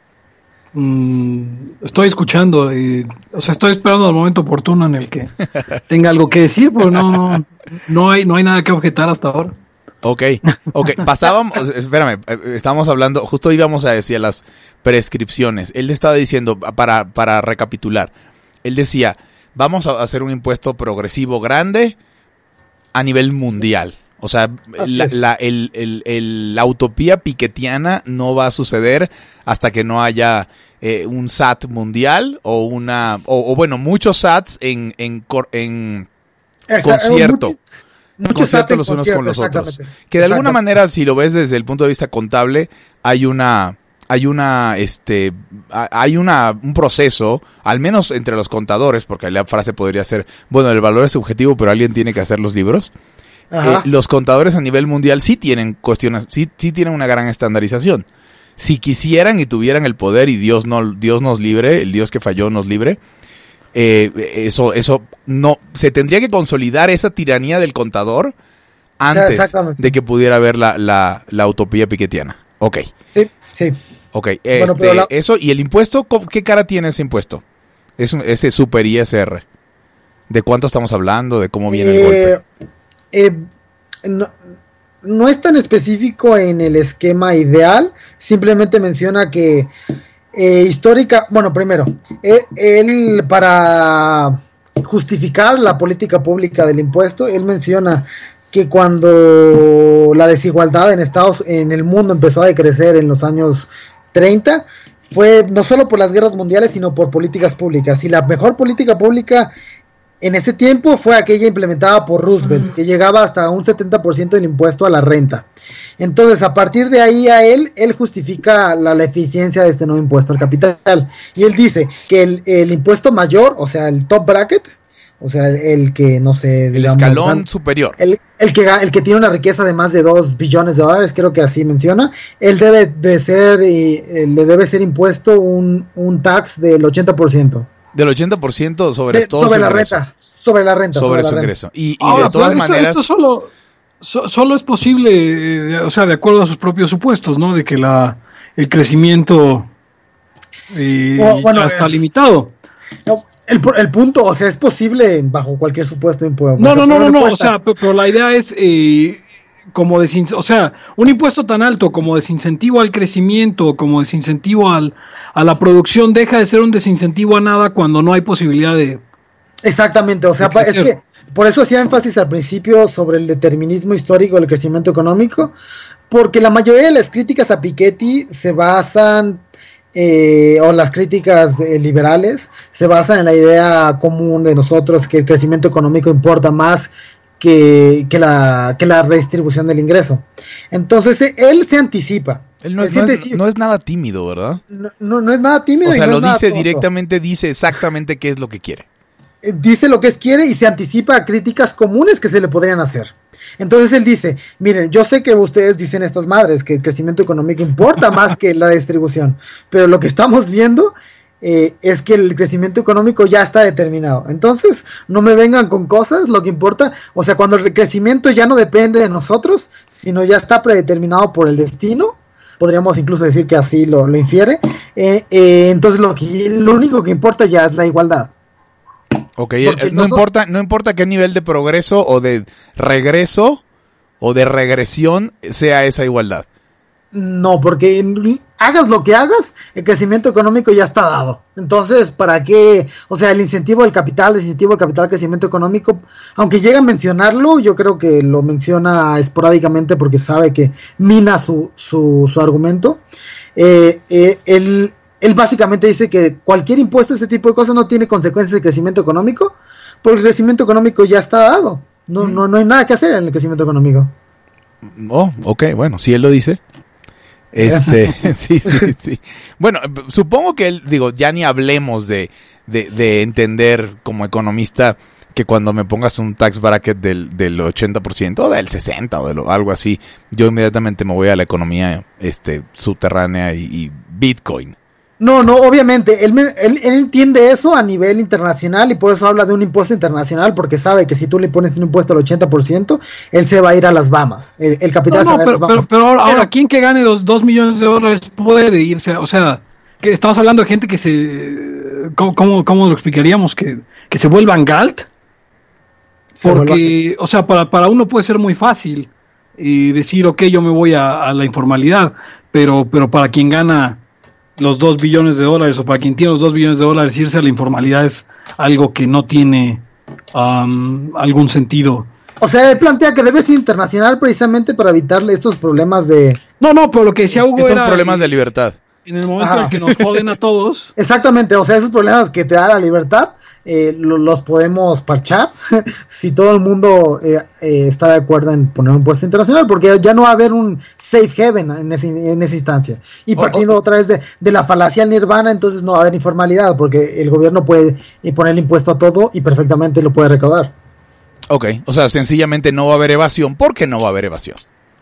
Mm, estoy escuchando, y, o sea, estoy esperando el momento oportuno en el que tenga algo que decir, pero no, no, no hay, no hay nada que objetar hasta ahora. Ok, ok, pasábamos, espérame, estábamos hablando, justo íbamos a decir las prescripciones. Él estaba diciendo, para, para recapitular, él decía, vamos a hacer un impuesto progresivo grande a nivel mundial. O sea, la, la, el, el, el, la utopía pikettiana no va a suceder hasta que no haya eh, un S A T mundial o una, o, o bueno, muchos S A Ts en, en, en concierto. Concierto los unos con los otros. Que de alguna manera, si lo ves desde el punto de vista contable, hay una, hay una, este, hay una, un proceso, al menos entre los contadores, porque la frase podría ser, bueno, el valor es subjetivo, pero alguien tiene que hacer los libros. Eh, los contadores a nivel mundial sí tienen cuestiones, sí, sí tienen una gran estandarización. Si quisieran y tuvieran el poder y Dios no, Dios nos libre, el Dios que falló nos libre. Eh, eso, eso no, se tendría que consolidar esa tiranía del contador antes de que pudiera haber la, la, la utopía pikettiana. Ok. Sí, sí. Ok, este, bueno, la... eso, ¿y el impuesto? ¿Qué cara tiene ese impuesto? Es un, ese super I S R. ¿De cuánto estamos hablando? ¿De cómo viene eh, el golpe? Eh, no, no es tan específico en el esquema ideal, simplemente menciona que eh, histórica, bueno, primero, él, él para justificar la política pública del impuesto, él menciona que cuando la desigualdad en Estados, en el mundo empezó a decrecer en los años treinta, fue no solo por las guerras mundiales, sino por políticas públicas. Y la mejor política pública en ese tiempo fue aquella implementada por Roosevelt, que llegaba hasta un setenta por ciento del impuesto a la renta. Entonces, a partir de ahí a él, él justifica la, la eficiencia de este nuevo impuesto al capital. Y él dice que el, el impuesto mayor, o sea, el top bracket, o sea, el, el que, no sé... El digamos, escalón ¿no? superior. El, el, que, el que tiene una riqueza de más de dos billones de dólares, creo que así menciona, él debe de ser, eh, le debe ser impuesto un, un tax del ochenta por ciento. Del ochenta por ciento sobre de, todo sobre su la ingreso. renta. Sobre la renta. Sobre, sobre su la ingreso. Renta. Y, y Ahora, de todas esto, maneras... Esto solo, so, solo es posible, eh, o sea, de acuerdo a sus propios supuestos, ¿no? De que la el crecimiento eh, oh, bueno, ya está eh, limitado. No, el, el punto, o sea, es posible bajo cualquier supuesto impuesto. No, no, no, no, no, o sea, pero, pero la idea es... Eh, como desin o sea, un impuesto tan alto como desincentivo al crecimiento, como desincentivo al, a la producción, deja de ser un desincentivo a nada cuando no hay posibilidad de... Exactamente, o sea, de es que por eso hacía énfasis al principio sobre el determinismo histórico del crecimiento económico, porque la mayoría de las críticas a Piketty se basan, eh, o las críticas eh, liberales, se basan en la idea común de nosotros que el crecimiento económico importa más Que, que, la, que la redistribución del ingreso. Entonces él se anticipa. Él no, él no, es, no es nada tímido, ¿verdad? No, no, no es nada tímido. O sea, no lo es dice nada directamente, dice exactamente qué es lo que quiere. Dice lo que es quiere y se anticipa a críticas comunes que se le podrían hacer. Entonces él dice, miren, yo sé que ustedes dicen estas madres que el crecimiento económico importa más que la distribución, pero lo que estamos viendo Eh, es que el crecimiento económico ya está determinado. Entonces, no me vengan con cosas, lo que importa, o sea, cuando el crecimiento ya no depende de nosotros, sino ya está predeterminado por el destino, podríamos incluso decir que así lo, lo infiere, eh, eh, entonces lo, que, lo único que importa ya es la igualdad. Ok, el, no, nosotros, importa, no importa qué nivel de progreso o de regreso o de regresión sea esa igualdad. No, porque hagas lo que hagas, el crecimiento económico ya está dado. Entonces, ¿para qué? O sea, el incentivo del capital, el incentivo del capital, crecimiento económico, aunque llega a mencionarlo, yo creo que lo menciona esporádicamente porque sabe que mina su, su, su argumento. Eh, eh, él, él básicamente dice que cualquier impuesto, ese tipo de cosas, no tiene consecuencias de crecimiento económico, porque el crecimiento económico ya está dado. No, mm. no, no hay nada que hacer en el crecimiento económico. Oh, ok, bueno, si él lo dice... Este, sí, sí, sí. Bueno, supongo que él, digo, ya ni hablemos de, de, de entender como economista que cuando me pongas un tax bracket del, del ochenta por ciento o del sesenta por ciento o de lo, algo así, yo inmediatamente me voy a la economía este, subterránea y, y Bitcoin. No, no, obviamente, él, él, él entiende eso a nivel internacional y por eso habla de un impuesto internacional, porque sabe que si tú le pones un impuesto al ochenta por ciento, él se va a ir a las Bahamas, el, el capital no, no, se va a ir pero, a las Bahamas. Pero, pero ahora, pero, ahora, ¿quién que gane los dos millones de dólares puede irse? O sea, que estamos hablando de gente que se... ¿Cómo, cómo, cómo lo explicaríamos? ¿Que, que se vuelvan GALT? Porque, o sea, para, para uno puede ser muy fácil y decir, ok, yo me voy a, a la informalidad, pero, pero para quien gana... los dos billones de dólares o para quien tiene los dos billones de dólares irse a la informalidad es algo que no tiene um, algún sentido. O sea, él plantea que debe ser internacional precisamente para evitarle estos problemas de... No, no, pero lo que decía Hugo estos era... problemas de libertad. En el momento Ajá. en que nos joden a todos. Exactamente, o sea, esos problemas que te da la libertad eh, lo, los podemos parchar si todo el mundo eh, eh, está de acuerdo en poner un impuesto internacional, porque ya no va a haber un safe haven en, ese, en esa instancia. Y partiendo oh, oh. otra vez de, de la falacia nirvana, entonces no va a haber informalidad, porque el gobierno puede poner el impuesto a todo y perfectamente lo puede recaudar. Ok, o sea, sencillamente no va a haber evasión. ¿Por qué no va a haber evasión?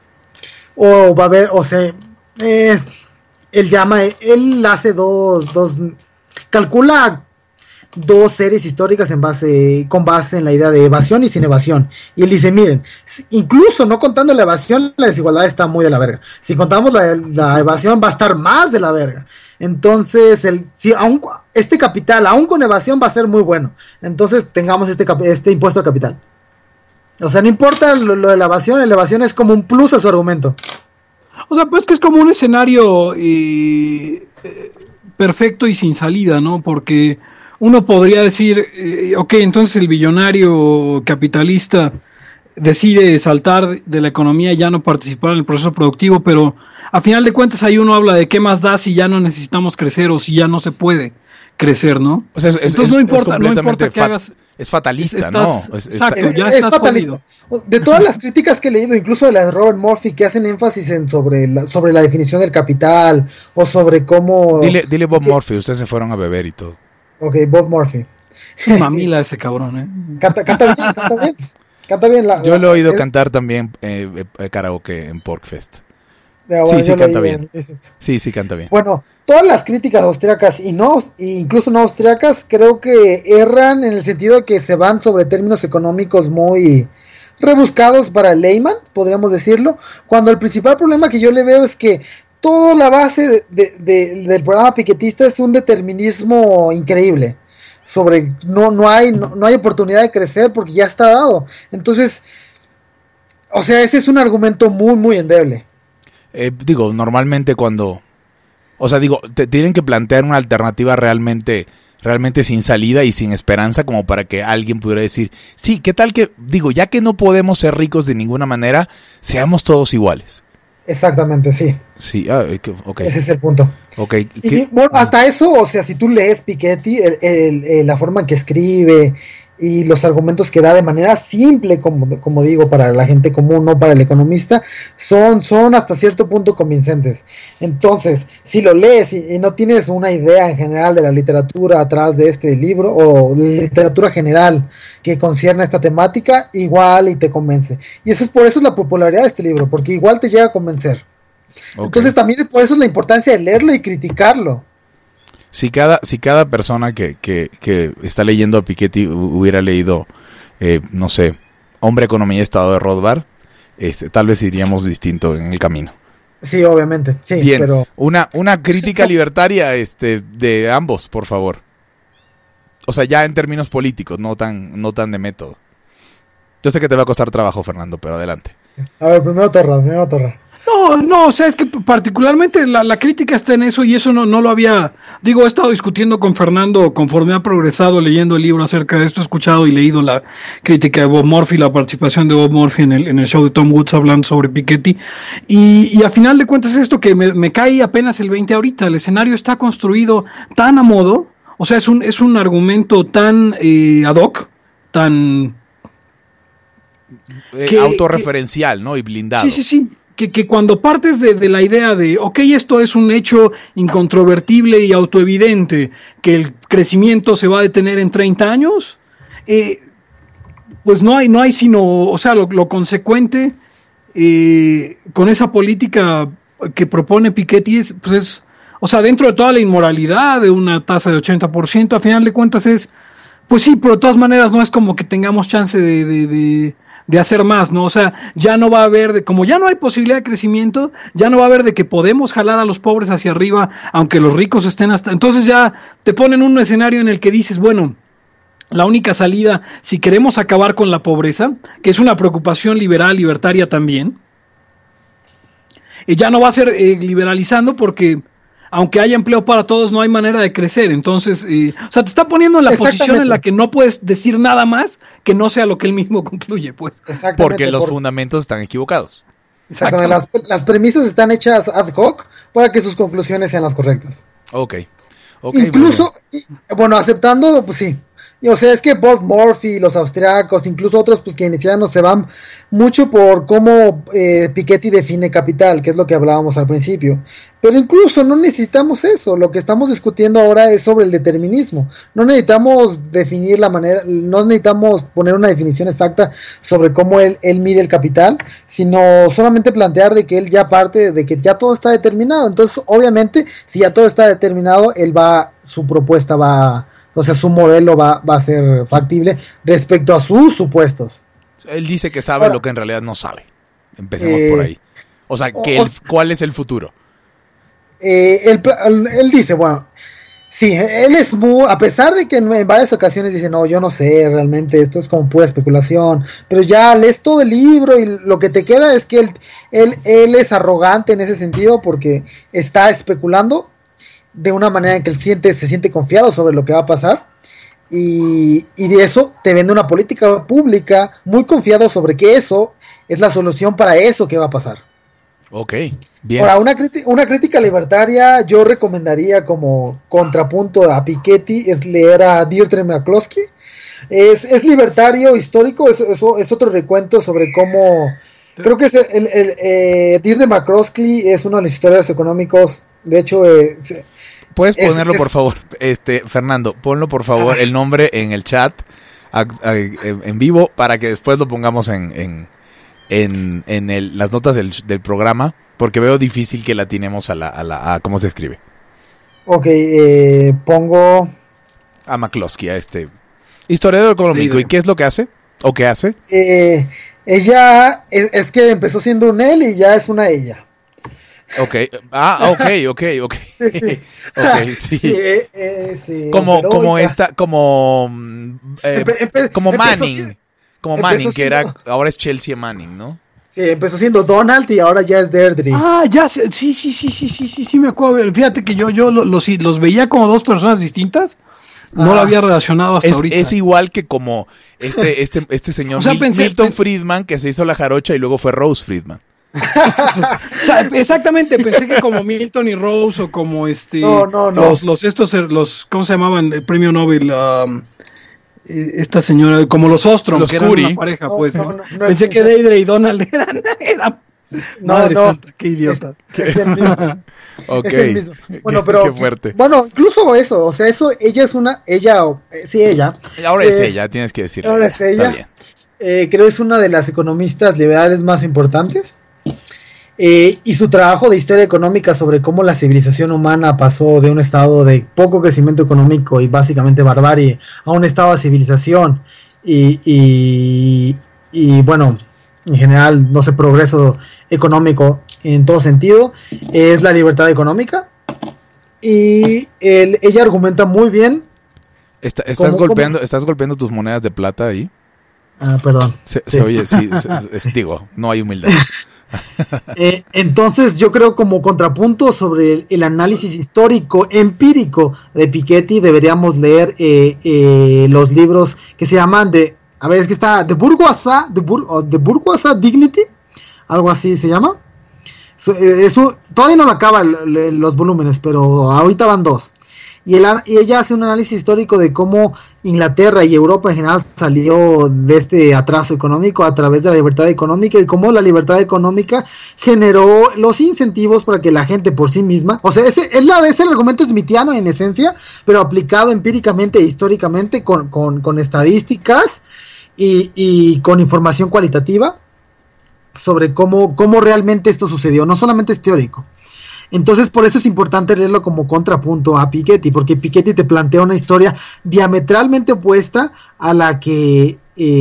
O va a haber, o sea... Eh, Él llama, él hace dos, dos, calcula dos series históricas en base, con base en la idea de evasión y sin evasión. Y él dice, miren, incluso no contando la evasión, la desigualdad está muy de la verga. Si contamos la, la evasión, va a estar más de la verga. Entonces, el, si aún, este capital, aún con evasión, va a ser muy bueno. Entonces, tengamos este, este impuesto al capital. O sea, no importa lo, lo de la evasión, la evasión es como un plus a su argumento. O sea, pues que es como un escenario eh, perfecto y sin salida, ¿no? Porque uno podría decir, eh, ok, entonces el billonario capitalista decide saltar de la economía y ya no participar en el proceso productivo, pero a final de cuentas ahí uno habla de qué más da si ya no necesitamos crecer o si ya no se puede crecer, ¿no? O sea, es, entonces es, no importa, es no importa que hagas... Es fatalista, estás, ¿no? Es, exacto, está, ya es estás fatalista. jodido. De todas las críticas que he leído, incluso de las de Robert Murphy, que hacen énfasis en sobre la, sobre la definición del capital, o sobre cómo... Dile, dile Bob que, Murphy, ustedes se fueron a beber y todo. Ok, Bob Murphy. Es un mamila sí. Ese cabrón, ¿eh? Canta, canta bien, canta bien. Canta bien la, Yo la, lo he oído es, cantar también eh, eh, karaoke en Porkfest. Ya, sí, bueno, sí canta bien. bien. Sí, sí canta bien. Bueno, todas las críticas austriacas y no, incluso no austriacas, creo que erran en el sentido de que se van sobre términos económicos muy rebuscados para el layman, podríamos decirlo, cuando el principal problema que yo le veo es que toda la base de, de, de, del programa piquetista es un determinismo increíble. Sobre no, no hay, no, no hay oportunidad de crecer porque ya está dado. Entonces, o sea, ese es un argumento muy, muy endeble. Eh, digo, normalmente cuando, o sea, digo, te tienen que plantear una alternativa realmente, realmente sin salida y sin esperanza, como para que alguien pudiera decir, sí, ¿qué tal que, digo, ya que no podemos ser ricos de ninguna manera, seamos todos iguales? Exactamente, sí. Sí, ah, ok. Ese es el punto. Ok. Y, bueno, hasta eso, o sea, si tú lees Piketty, el, el, el, la forma en que escribe y los argumentos que da de manera simple, como, como digo, para la gente común, no para el economista, son, son hasta cierto punto convincentes. Entonces, si lo lees y, y no tienes una idea en general de la literatura atrás de este libro, o literatura general que concierne a esta temática, igual y te convence. Y eso es por eso es la popularidad de este libro, porque igual te llega a convencer. Okay. Entonces también por eso es la importancia de leerlo y criticarlo. Si cada, si cada persona que, que, que está leyendo a Piketty hubiera leído, eh, no sé, Hombre, Economía y Estado de Rothbard, este, tal vez iríamos distinto en el camino. Sí, obviamente. Sí, bien, pero... una, una crítica libertaria este, de ambos, por favor. O sea, ya en términos políticos, no tan, no tan de método. Yo sé que te va a costar trabajo, Fernando, pero adelante. A ver, primero Torra, primero Torra. No, no, o sea, es que particularmente la, la crítica está en eso y eso no, no lo había, digo, he estado discutiendo con Fernando conforme ha progresado leyendo el libro acerca de esto, he escuchado y leído la crítica de Bob Murphy, la participación de Bob Murphy en el, en el show de Tom Woods hablando sobre Piketty y, y a final de cuentas esto que me, me cae apenas el veinte ahorita, el escenario está construido tan a modo, o sea, es un, es un argumento tan eh, ad hoc, tan... Eh, que, autorreferencial, que, ¿no? Y blindado. Sí, sí, sí. Que, que cuando partes de, de la idea de, ok, esto es un hecho incontrovertible y autoevidente, que el crecimiento se va a detener en treinta años, eh, pues no hay, no hay sino, o sea, lo, lo consecuente eh, con esa política que propone Piketty es, pues es, o sea, dentro de toda la inmoralidad de una tasa de ochenta por ciento, a final de cuentas es, pues sí, pero de todas maneras no es como que tengamos chance de... de, de de hacer más, ¿no? O sea, ya no va a haber, de, como ya no hay posibilidad de crecimiento, ya no va a haber de que podemos jalar a los pobres hacia arriba, aunque los ricos estén hasta... Entonces ya te ponen un escenario en el que dices, bueno, la única salida, si queremos acabar con la pobreza, que es una preocupación liberal, libertaria también, y ya no va a ser eh, liberalizando porque... aunque haya empleo para todos, no hay manera de crecer. Entonces, eh, o sea, te está poniendo en la posición en la que no puedes decir nada más que no sea lo que él mismo concluye, pues. Porque los por... fundamentos están equivocados. Exactamente. Las, las premisas están hechas ad hoc para que sus conclusiones sean las correctas. Ok. okay Incluso, y, bueno, aceptando, pues sí. Y, o sea, es que Bob Murphy, los austriacos, incluso otros pues keynesianos se van mucho por cómo eh, Piketty define capital, que es lo que hablábamos al principio. Pero incluso no necesitamos eso, lo que estamos discutiendo ahora es sobre el determinismo. No necesitamos definir la manera, no necesitamos poner una definición exacta sobre cómo él, él mide el capital, sino solamente plantear de que él ya parte de que ya todo está determinado. Entonces, obviamente, si ya todo está determinado, él va, su propuesta va O sea, su modelo va, va a ser factible respecto a sus supuestos. Él dice que sabe Ahora, lo que en realidad no sabe. Empecemos eh, por ahí. O sea, que o, el, ¿cuál es el futuro? Eh, él, él dice, bueno, sí, él es muy, a pesar de que en, en varias ocasiones dice, no, yo no sé, realmente esto es como pura especulación, pero ya lees todo el libro y lo que te queda es que él, él, él es arrogante en ese sentido porque está especulando de una manera en que él siente, se siente confiado sobre lo que va a pasar y, y de eso te vende una política pública muy confiado sobre que eso es la solución para eso que va a pasar. Ok, bien. Ahora, una, una crítica libertaria yo recomendaría como contrapunto a Piketty es leer a Deirdre McCloskey. Es, es libertario histórico, es, es, es otro recuento sobre cómo... Creo que es el, el, el eh, Deirdre McCloskey es uno de los historiadores económicos, de hecho... Eh, ¿Puedes ponerlo, es, por es, favor? este Fernando, ponlo, por favor, ah. el nombre en el chat a, a, en vivo para que después lo pongamos en... en... en, en el, las notas del, del programa, porque veo difícil que la tenemos a la, a la a cómo se escribe. Ok, eh, pongo a McCloskey, a este historiador económico. ¿Y qué es lo que hace? ¿O qué hace? Eh, ella es, es que empezó siendo un él y ya es una ella. Ok, ah, ok, ok, ok. Sí. Okay, sí. Sí, eh, eh, sí, como como ya. esta, como eh, empe, empe, como Manning. Empezó, como Manning, que era, ahora es Chelsea Manning, ¿no? Sí, empezó siendo Donald y ahora ya es Deirdre. Ah, ya, sí, sí, sí, sí, sí, sí, sí, me acuerdo. Fíjate que yo, yo los, los, los veía como dos personas distintas. No ah, lo había relacionado hasta es, ahorita. Es igual que como este, este, este señor o sea, Mil, pensé, Milton Friedman, que se hizo la jarocha y luego fue Rose Friedman. O sea, exactamente, pensé que como Milton y Rose o como este no, no, no. los, los estos, los, ¿cómo se llamaban? El premio Nobel, um, esta señora, como los Ostrom, los que Curry. eran una pareja, pues. No, ¿no? no, no, pensé no, que Deirdre y Donald eran, eran no, madre no, santa, qué idiota. Es, es el mismo. Ok. Es el mismo. Bueno, qué, pero qué fuerte. Bueno, incluso eso, o sea, eso, ella es una, ella, eh, sí, ella. Ahora eh, es ella, tienes que decirlo. Ahora es ella. Está bien. Eh, creo es una de las economistas liberales más importantes. Eh, y su trabajo de historia económica sobre cómo la civilización humana pasó de un estado de poco crecimiento económico y básicamente barbarie a un estado de civilización y, y, y bueno, en general, no sé, progreso económico en todo sentido, es la libertad económica. Y él, ella argumenta muy bien. Está, ¿Estás ¿cómo, golpeando cómo? ¿Estás golpeando tus monedas de plata ahí? Ah, perdón. Se, sí. se oye, sí, se, se, digo, no hay humildad. eh, entonces yo creo como contrapunto sobre el, el análisis histórico empírico de Piketty deberíamos leer eh, eh, los libros que se llaman de, a ver, es que está The Bourgeoisie, The, Bur, The Bourgeoisie Dignity, algo así se llama. So, eh, eso, todavía no lo acaba el, el, los volúmenes, pero ahorita van dos. Y, el, y ella hace un análisis histórico de cómo Inglaterra y Europa en general salió de este atraso económico a través de la libertad económica y cómo la libertad económica generó los incentivos para que la gente por sí misma, o sea, ese es, la, es el argumento smithiano en esencia, pero aplicado empíricamente e históricamente con, con, con estadísticas y, y con información cualitativa sobre cómo, cómo realmente esto sucedió, no solamente es teórico. Entonces por eso es importante leerlo como contrapunto a Piketty, porque Piketty te plantea una historia diametralmente opuesta a la que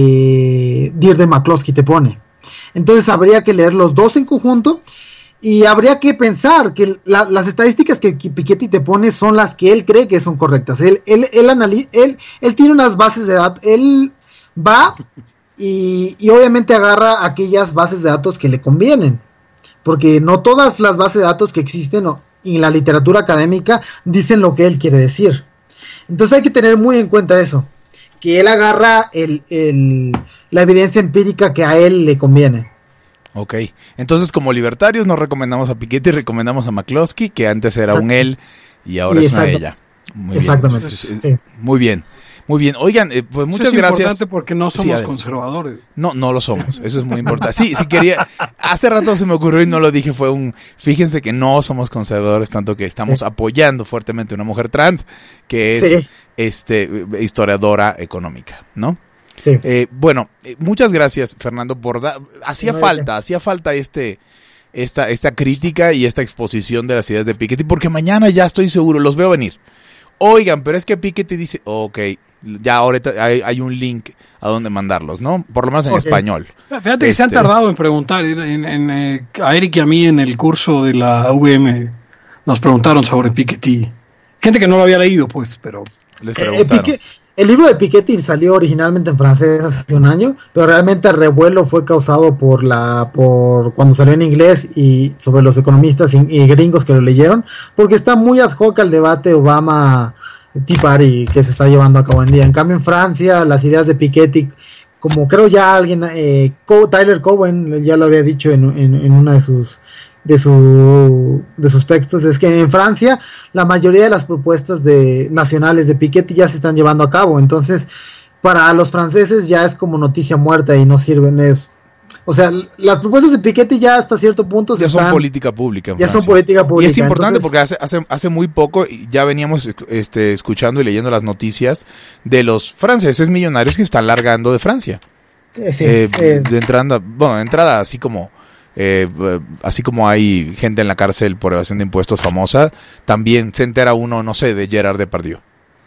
eh, Deirdre McCloskey te pone. Entonces habría que leer los dos en conjunto y habría que pensar que la, las estadísticas que Piketty te pone son las que él cree que son correctas. Él, él, él, analiza, él, él tiene unas bases de datos, él va y, y obviamente agarra aquellas bases de datos que le convienen. Porque no todas las bases de datos que existen en la literatura académica dicen lo que él quiere decir. Entonces hay que tener muy en cuenta eso. Que él agarra el, el, la evidencia empírica que a él le conviene. Ok. Entonces como libertarios no recomendamos a Piketty, recomendamos a McCloskey, que antes era Exacto. un él y ahora y es una ella. Muy Exactamente. Bien. Sí. Muy bien. Muy bien, oigan, eh, pues muchas eso es gracias. Importante porque no somos sí, conservadores. No, no lo somos, eso es muy importante. Sí, sí quería, hace rato se me ocurrió y no lo dije, fue un, fíjense que no somos conservadores, tanto que estamos sí. apoyando fuertemente a una mujer trans, que es sí. este historiadora económica, ¿no? Sí. Eh, bueno, eh, muchas gracias, Fernando, por dar, hacía no, falta, no. hacía falta este, esta, esta crítica y esta exposición de las ideas de Piketty, porque mañana ya estoy seguro, los veo venir. oigan, pero es que Piketty dice, ok, ya ahorita hay, hay un link a donde mandarlos, ¿no? Por lo menos en okay. español. Fíjate que este... se han tardado en preguntar, en, en, en, eh, a Eric y a mí en el curso de la U V M nos preguntaron sobre Piketty. Gente que no lo había leído, pues, pero... Les preguntaron. Eh, el libro de Piketty salió originalmente en francés hace un año, pero realmente el revuelo fue causado por la por cuando salió en inglés y sobre los economistas y, y gringos que lo leyeron, porque está muy ad hoc al debate Obama Tea Party que se está llevando a cabo en día. En cambio en Francia las ideas de Piketty, como creo ya alguien, eh, Tyler Cowen ya lo había dicho en, en, en una de sus de su de sus textos, es que en Francia la mayoría de las propuestas de nacionales de Piketty ya se están llevando a cabo, entonces para los franceses ya es como noticia muerta y no sirven eso. O sea, las propuestas de Piketty ya hasta cierto punto ya están, son política pública en ya Francia. son política pública. Y es importante entonces, porque hace, hace hace muy poco ya veníamos este escuchando y leyendo las noticias de los franceses millonarios que están largando de Francia. Eh, sí, eh, eh, de entrada, bueno, de entrada así como Eh, así como hay gente en la cárcel por evasión de impuestos famosa, también se entera uno, no sé, de Gerard Depardieu,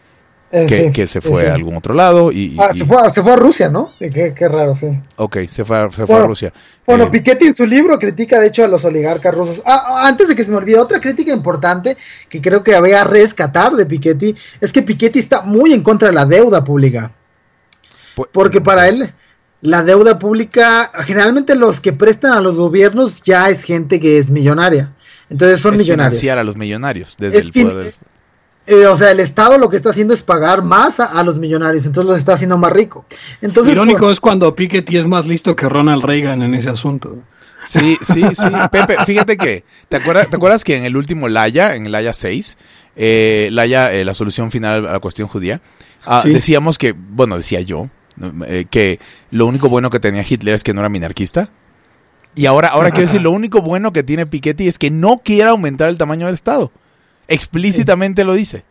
eh, que, sí, que se fue sí. a algún otro lado y, ah, y se, fue a, se fue a Rusia, ¿no? Qué, qué raro, sí. Ok, se fue a, se fue bueno, a Rusia. Bueno, eh, Piketty en su libro critica de hecho a los oligarcas rusos. Ah, antes de que se me olvide, otra crítica importante que creo que había a rescatar de Piketty es que Piketty está muy en contra de la deuda pública. pues, Porque para él la deuda pública, generalmente los que prestan a los gobiernos ya es gente que es millonaria. Entonces son es millonarios. financiar a los millonarios desde Es el fin- poder. eh, o sea, el Estado lo que está haciendo es pagar más a, a los millonarios, entonces los está haciendo más rico. Entonces, Irónico pues, es cuando Piketty es más listo que Ronald Reagan en ese asunto. Sí, sí, sí. Pepe, fíjate que, ¿te acuerdas, ¿te acuerdas que en el último Laya, en el Laya seis, eh, Laya, eh, la solución final a la cuestión judía, ah, Sí. decíamos que, bueno, decía yo, eh, que lo único bueno que tenía Hitler es que no era minarquista? Y ahora, ahora quiero decir, lo único bueno que tiene Piketty es que no quiere aumentar el tamaño del Estado. Explícitamente sí. lo dice.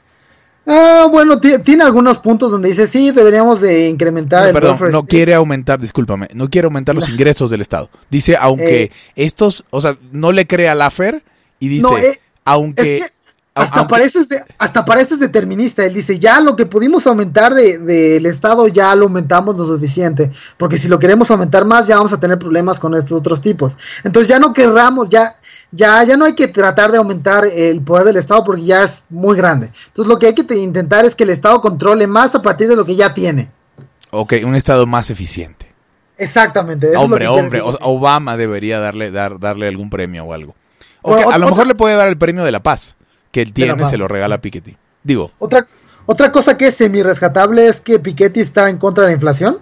Ah, bueno, t- tiene algunos puntos donde dice, sí, deberíamos de incrementar No, el perdón, welfare no state. quiere aumentar, discúlpame, no quiere aumentar los ingresos del Estado. Dice, aunque Eh. estos, o sea, no le cree a Laffer y dice, No, eh, aunque... Es que hasta, aunque- para eso es de- hasta para eso es determinista. Él dice, ya lo que pudimos aumentar del de, del Estado, ya lo aumentamos lo suficiente. Porque si lo queremos aumentar más, ya vamos a tener problemas con estos otros tipos. Entonces ya no querramos, ya, ya, ya no hay que tratar de aumentar el poder del Estado porque ya es muy grande. Entonces lo que hay que te- intentar es que el Estado controle más a partir de lo que ya tiene. Ok, un Estado más eficiente. Exactamente. Eso Hombre, es lo que hombre, quiere o- decir. Obama debería darle, dar, darle algún premio o algo. Ok, Bueno, a lo otra- mejor le puede dar el premio de la paz, que él la tiene, paz. se lo regala a Piketty. Digo, Otra, otra cosa que es semi-rescatable es que Piketty está en contra de la inflación.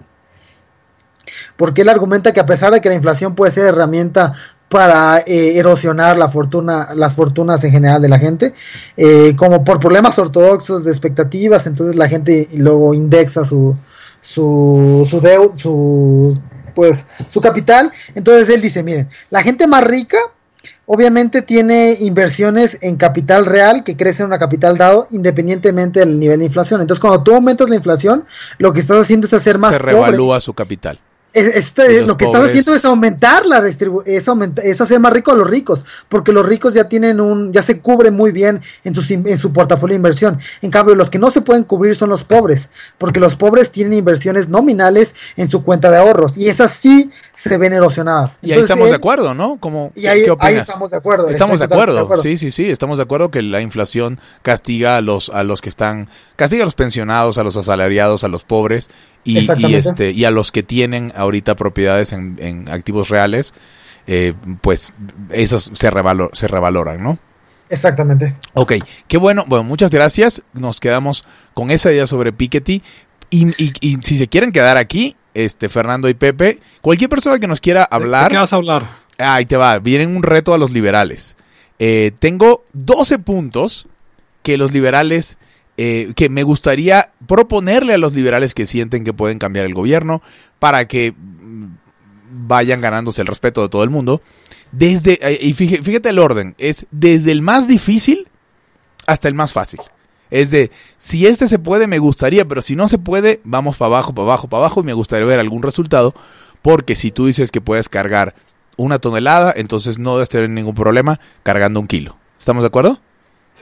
Porque él argumenta que a pesar de que la inflación puede ser herramienta para eh, erosionar la fortuna, las fortunas en general de la gente, eh, como por problemas ortodoxos de expectativas, entonces la gente luego indexa su su su deu- su pues su capital. Entonces él dice, miren, la gente más rica obviamente tiene inversiones en capital real que crece en una capital dado independientemente del nivel de inflación. Entonces cuando tú aumentas la inflación, lo que estás haciendo es hacer más se pobre. revalúa su capital. Es- este, Y los lo que están pobres- haciendo es aumentar la restribu es, aumenta- es hacer más rico a los ricos, porque los ricos ya tienen un, ya se cubren muy bien en, sus in- en su portafolio de inversión. En cambio, los que no se pueden cubrir son los pobres, porque los pobres tienen inversiones nominales en su cuenta de ahorros, y esas sí se ven erosionadas. Y ahí Entonces, estamos él- de acuerdo, ¿no? Como, Y ahí, ¿qué ahí opinas? estamos de acuerdo. Estamos de estoy totalmente acuerdo. sí, sí, sí, estamos de acuerdo que la inflación castiga a los a los que están, castiga a los pensionados, a los asalariados, a los pobres y, y Exactamente. este y a los que tienen ahorita propiedades en, en activos reales, eh, pues esos se revalor, se revaloran, ¿no? Exactamente. Ok, qué bueno, bueno, muchas gracias. Nos quedamos con esa idea sobre Piketty y, y, y si se quieren quedar aquí, este Fernando y Pepe, cualquier persona que nos quiera hablar. ¿De qué vas a hablar? Ahí te va, vienen un reto a los liberales. Eh, tengo doce puntos que los liberales, eh, que me gustaría proponerle a los liberales que sienten que pueden cambiar el gobierno para que mm, vayan ganándose el respeto de todo el mundo. Desde, eh, y fíjate, fíjate el orden, es desde el más difícil hasta el más fácil. Es de, si este se puede, me gustaría, pero si no se puede, vamos para abajo, para abajo, para abajo, y me gustaría ver algún resultado, porque si tú dices que puedes cargar una tonelada, entonces no debes tener ningún problema cargando un kilo. ¿Estamos de acuerdo? Sí.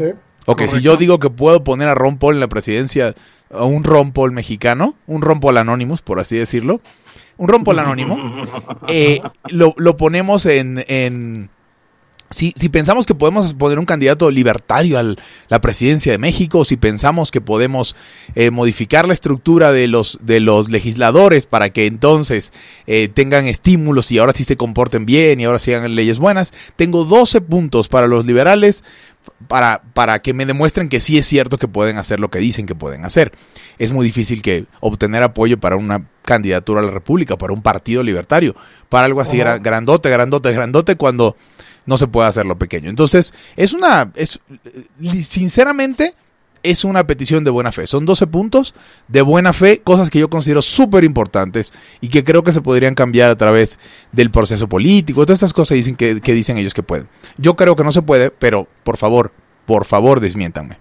Ok, Correcto. Si yo digo que puedo poner a Ron Paul en la presidencia, a un Ron Paul mexicano, un Ron Paul Anonymous, por así decirlo, un Ron Paul anónimo, eh, lo, lo ponemos en... en Si, si pensamos que podemos poner un candidato libertario a la presidencia de México, o si pensamos que podemos eh, modificar la estructura de los, de los legisladores para que entonces eh, tengan estímulos y ahora sí se comporten bien y ahora sí hagan leyes buenas, tengo doce puntos para los liberales para, para que me demuestren que sí es cierto que pueden hacer lo que dicen que pueden hacer. Es muy difícil que obtener apoyo para una candidatura a la República, para un partido libertario, para algo así uh-huh. grandote, grandote, grandote, cuando... no se puede hacerlo pequeño. Entonces, es una, es, sinceramente, es una petición de buena fe. Son doce puntos de buena fe, cosas que yo considero súper importantes y que creo que se podrían cambiar a través del proceso político. Todas estas cosas dicen que, que dicen ellos que pueden. Yo creo que no se puede, pero por favor, por favor, desmiéntanme.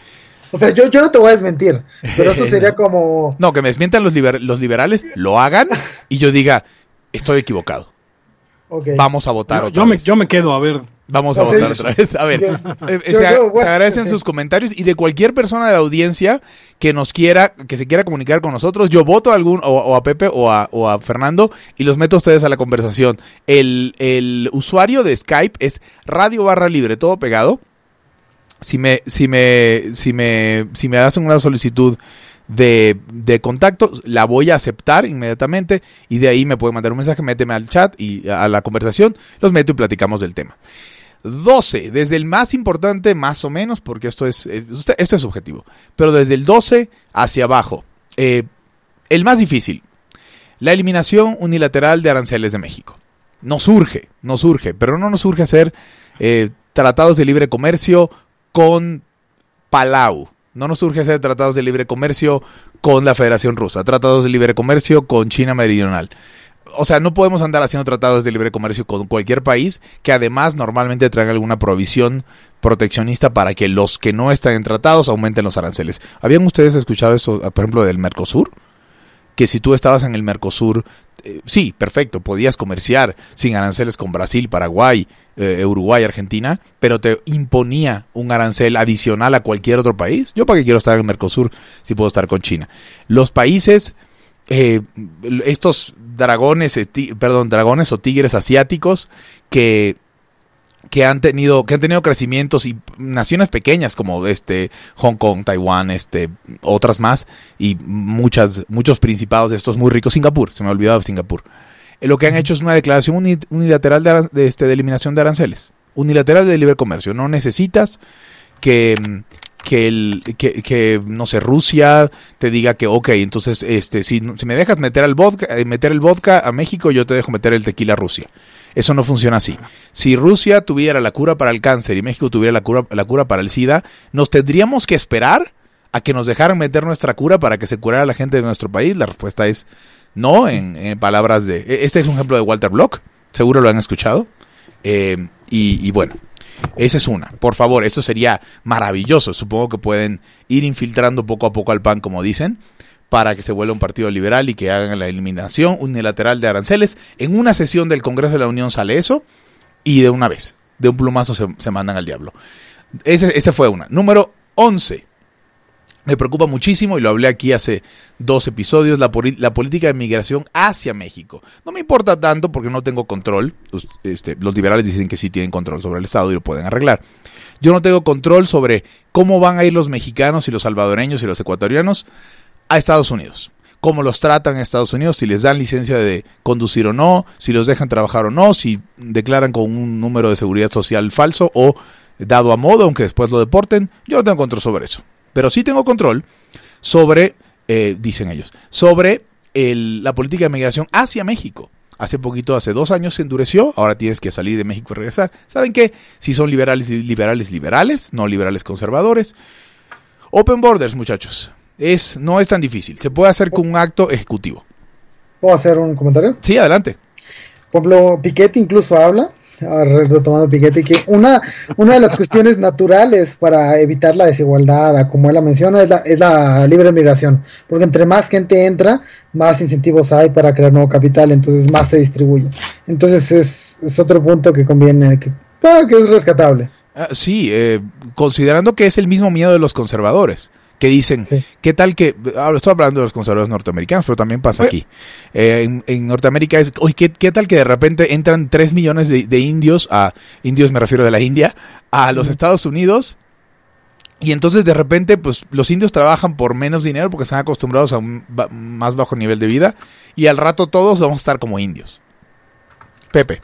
O sea, yo, yo no te voy a desmentir, pero esto sería como... No, que me desmientan los, liber, los liberales, lo hagan y yo diga, estoy equivocado. Okay. Vamos a votar yo, otra yo vez. Me, yo me quedo, a ver. Vamos a no, votar sí, otra vez. A ver, yo, eh, yo, se, yo, bueno, se agradecen sí. sus comentarios y de cualquier persona de la audiencia que nos quiera, que se quiera comunicar con nosotros, yo voto a algún, o, o a Pepe o a, o a Fernando y los meto a ustedes a la conversación. El, el usuario de Skype es radio barra libre, todo pegado. Si me, si me, si me, si me hacen una solicitud De, de contacto, la voy a aceptar inmediatamente y de ahí me pueden mandar un mensaje, méteme al chat y a la conversación, los meto y platicamos del tema. doce, desde el más importante, más o menos, porque esto es, esto es subjetivo, pero desde el doce hacia abajo, eh, el más difícil, la eliminación unilateral de aranceles de México. Nos urge, nos urge, pero no nos urge hacer eh, tratados de libre comercio con Palau. No nos urge hacer tratados de libre comercio con la Federación Rusa, tratados de libre comercio con China Meridional. O sea, no podemos andar haciendo tratados de libre comercio con cualquier país que además normalmente traiga alguna provisión proteccionista para que los que no están en tratados aumenten los aranceles. ¿Habían ustedes escuchado eso, por ejemplo, del Mercosur? Que si tú estabas en el Mercosur, eh, sí, perfecto, podías comerciar sin aranceles con Brasil, Paraguay, eh, Uruguay, Argentina, pero te imponía un arancel adicional a cualquier otro país. ¿Yo para qué quiero estar en el Mercosur si puedo estar con China? Los países, eh, estos dragones, eh, ti, perdón, dragones o tigres asiáticos que... que han tenido que han tenido crecimientos y naciones pequeñas como este Hong Kong, Taiwán, este otras más y muchas muchos principados de estos muy ricos, Singapur, se me ha olvidado Singapur. Eh, lo que han hecho es una declaración uni, unilateral de, de, este, de eliminación de aranceles, unilateral de libre comercio. No necesitas que que el que, que no sé, Rusia te diga que ok, entonces este si, si me dejas meter el vodka, meter el vodka a México, yo te dejo meter el tequila a Rusia. Eso no funciona así. Si Rusia tuviera la cura para el cáncer y México tuviera la cura, la cura para el SIDA, ¿nos tendríamos que esperar a que nos dejaran meter nuestra cura para que se curara la gente de nuestro país? La respuesta es no, en, en palabras de... Este es un ejemplo de Walter Block, seguro lo han escuchado. Eh, y, y bueno, esa es una. Por favor, esto sería maravilloso. Supongo que pueden ir infiltrando poco a poco al P A N, como dicen, para que se vuelva un partido liberal y que hagan la eliminación unilateral de aranceles. En una sesión del Congreso de la Unión sale eso y de una vez, de un plumazo se, se mandan al diablo. Ese, ese fue una. Número once. Me preocupa muchísimo y lo hablé aquí hace dos episodios, la, la política de migración hacia México. No me importa tanto porque no tengo control. Este, los liberales dicen que sí tienen control sobre el Estado y lo pueden arreglar. Yo no tengo control sobre cómo van a ir los mexicanos y los salvadoreños y los ecuatorianos a Estados Unidos. Cómo los tratan en Estados Unidos, si les dan licencia de conducir o no, si los dejan trabajar o no, si declaran con un número de seguridad social falso o dado a modo, aunque después lo deporten. Yo no tengo control sobre eso. Pero sí tengo control sobre, eh, dicen ellos, sobre el, la política de migración hacia México. Hace poquito, hace dos años se endureció, ahora tienes que salir de México y regresar. ¿Saben qué? Si son liberales, liberales, liberales, no liberales conservadores. Open borders, muchachos. Es, no es tan difícil. Se puede hacer con un acto ejecutivo. ¿Puedo hacer un comentario? Sí, adelante. Por ejemplo, Piketty incluso habla, retomando Piketty, que una, una de las cuestiones naturales para evitar la desigualdad, como él la menciona, es la, es la libre migración. Porque entre más gente entra, más incentivos hay para crear nuevo capital, entonces más se distribuye. Entonces es, es otro punto que conviene, que, ah, que es rescatable. Uh, sí, eh, considerando que es el mismo miedo de los conservadores, que dicen, sí. ¿Qué tal que...? Ahora estoy hablando de los conservadores norteamericanos, pero también pasa aquí. Eh, en, en Norteamérica es, oye, ¿qué, ¿qué tal que de repente entran tres millones de, de indios, a indios me refiero de la India, a los uh-huh. Estados Unidos? Y entonces de repente, pues, los indios trabajan por menos dinero porque están acostumbrados a un ba- más bajo nivel de vida, y al rato todos vamos a estar como indios. Pepe.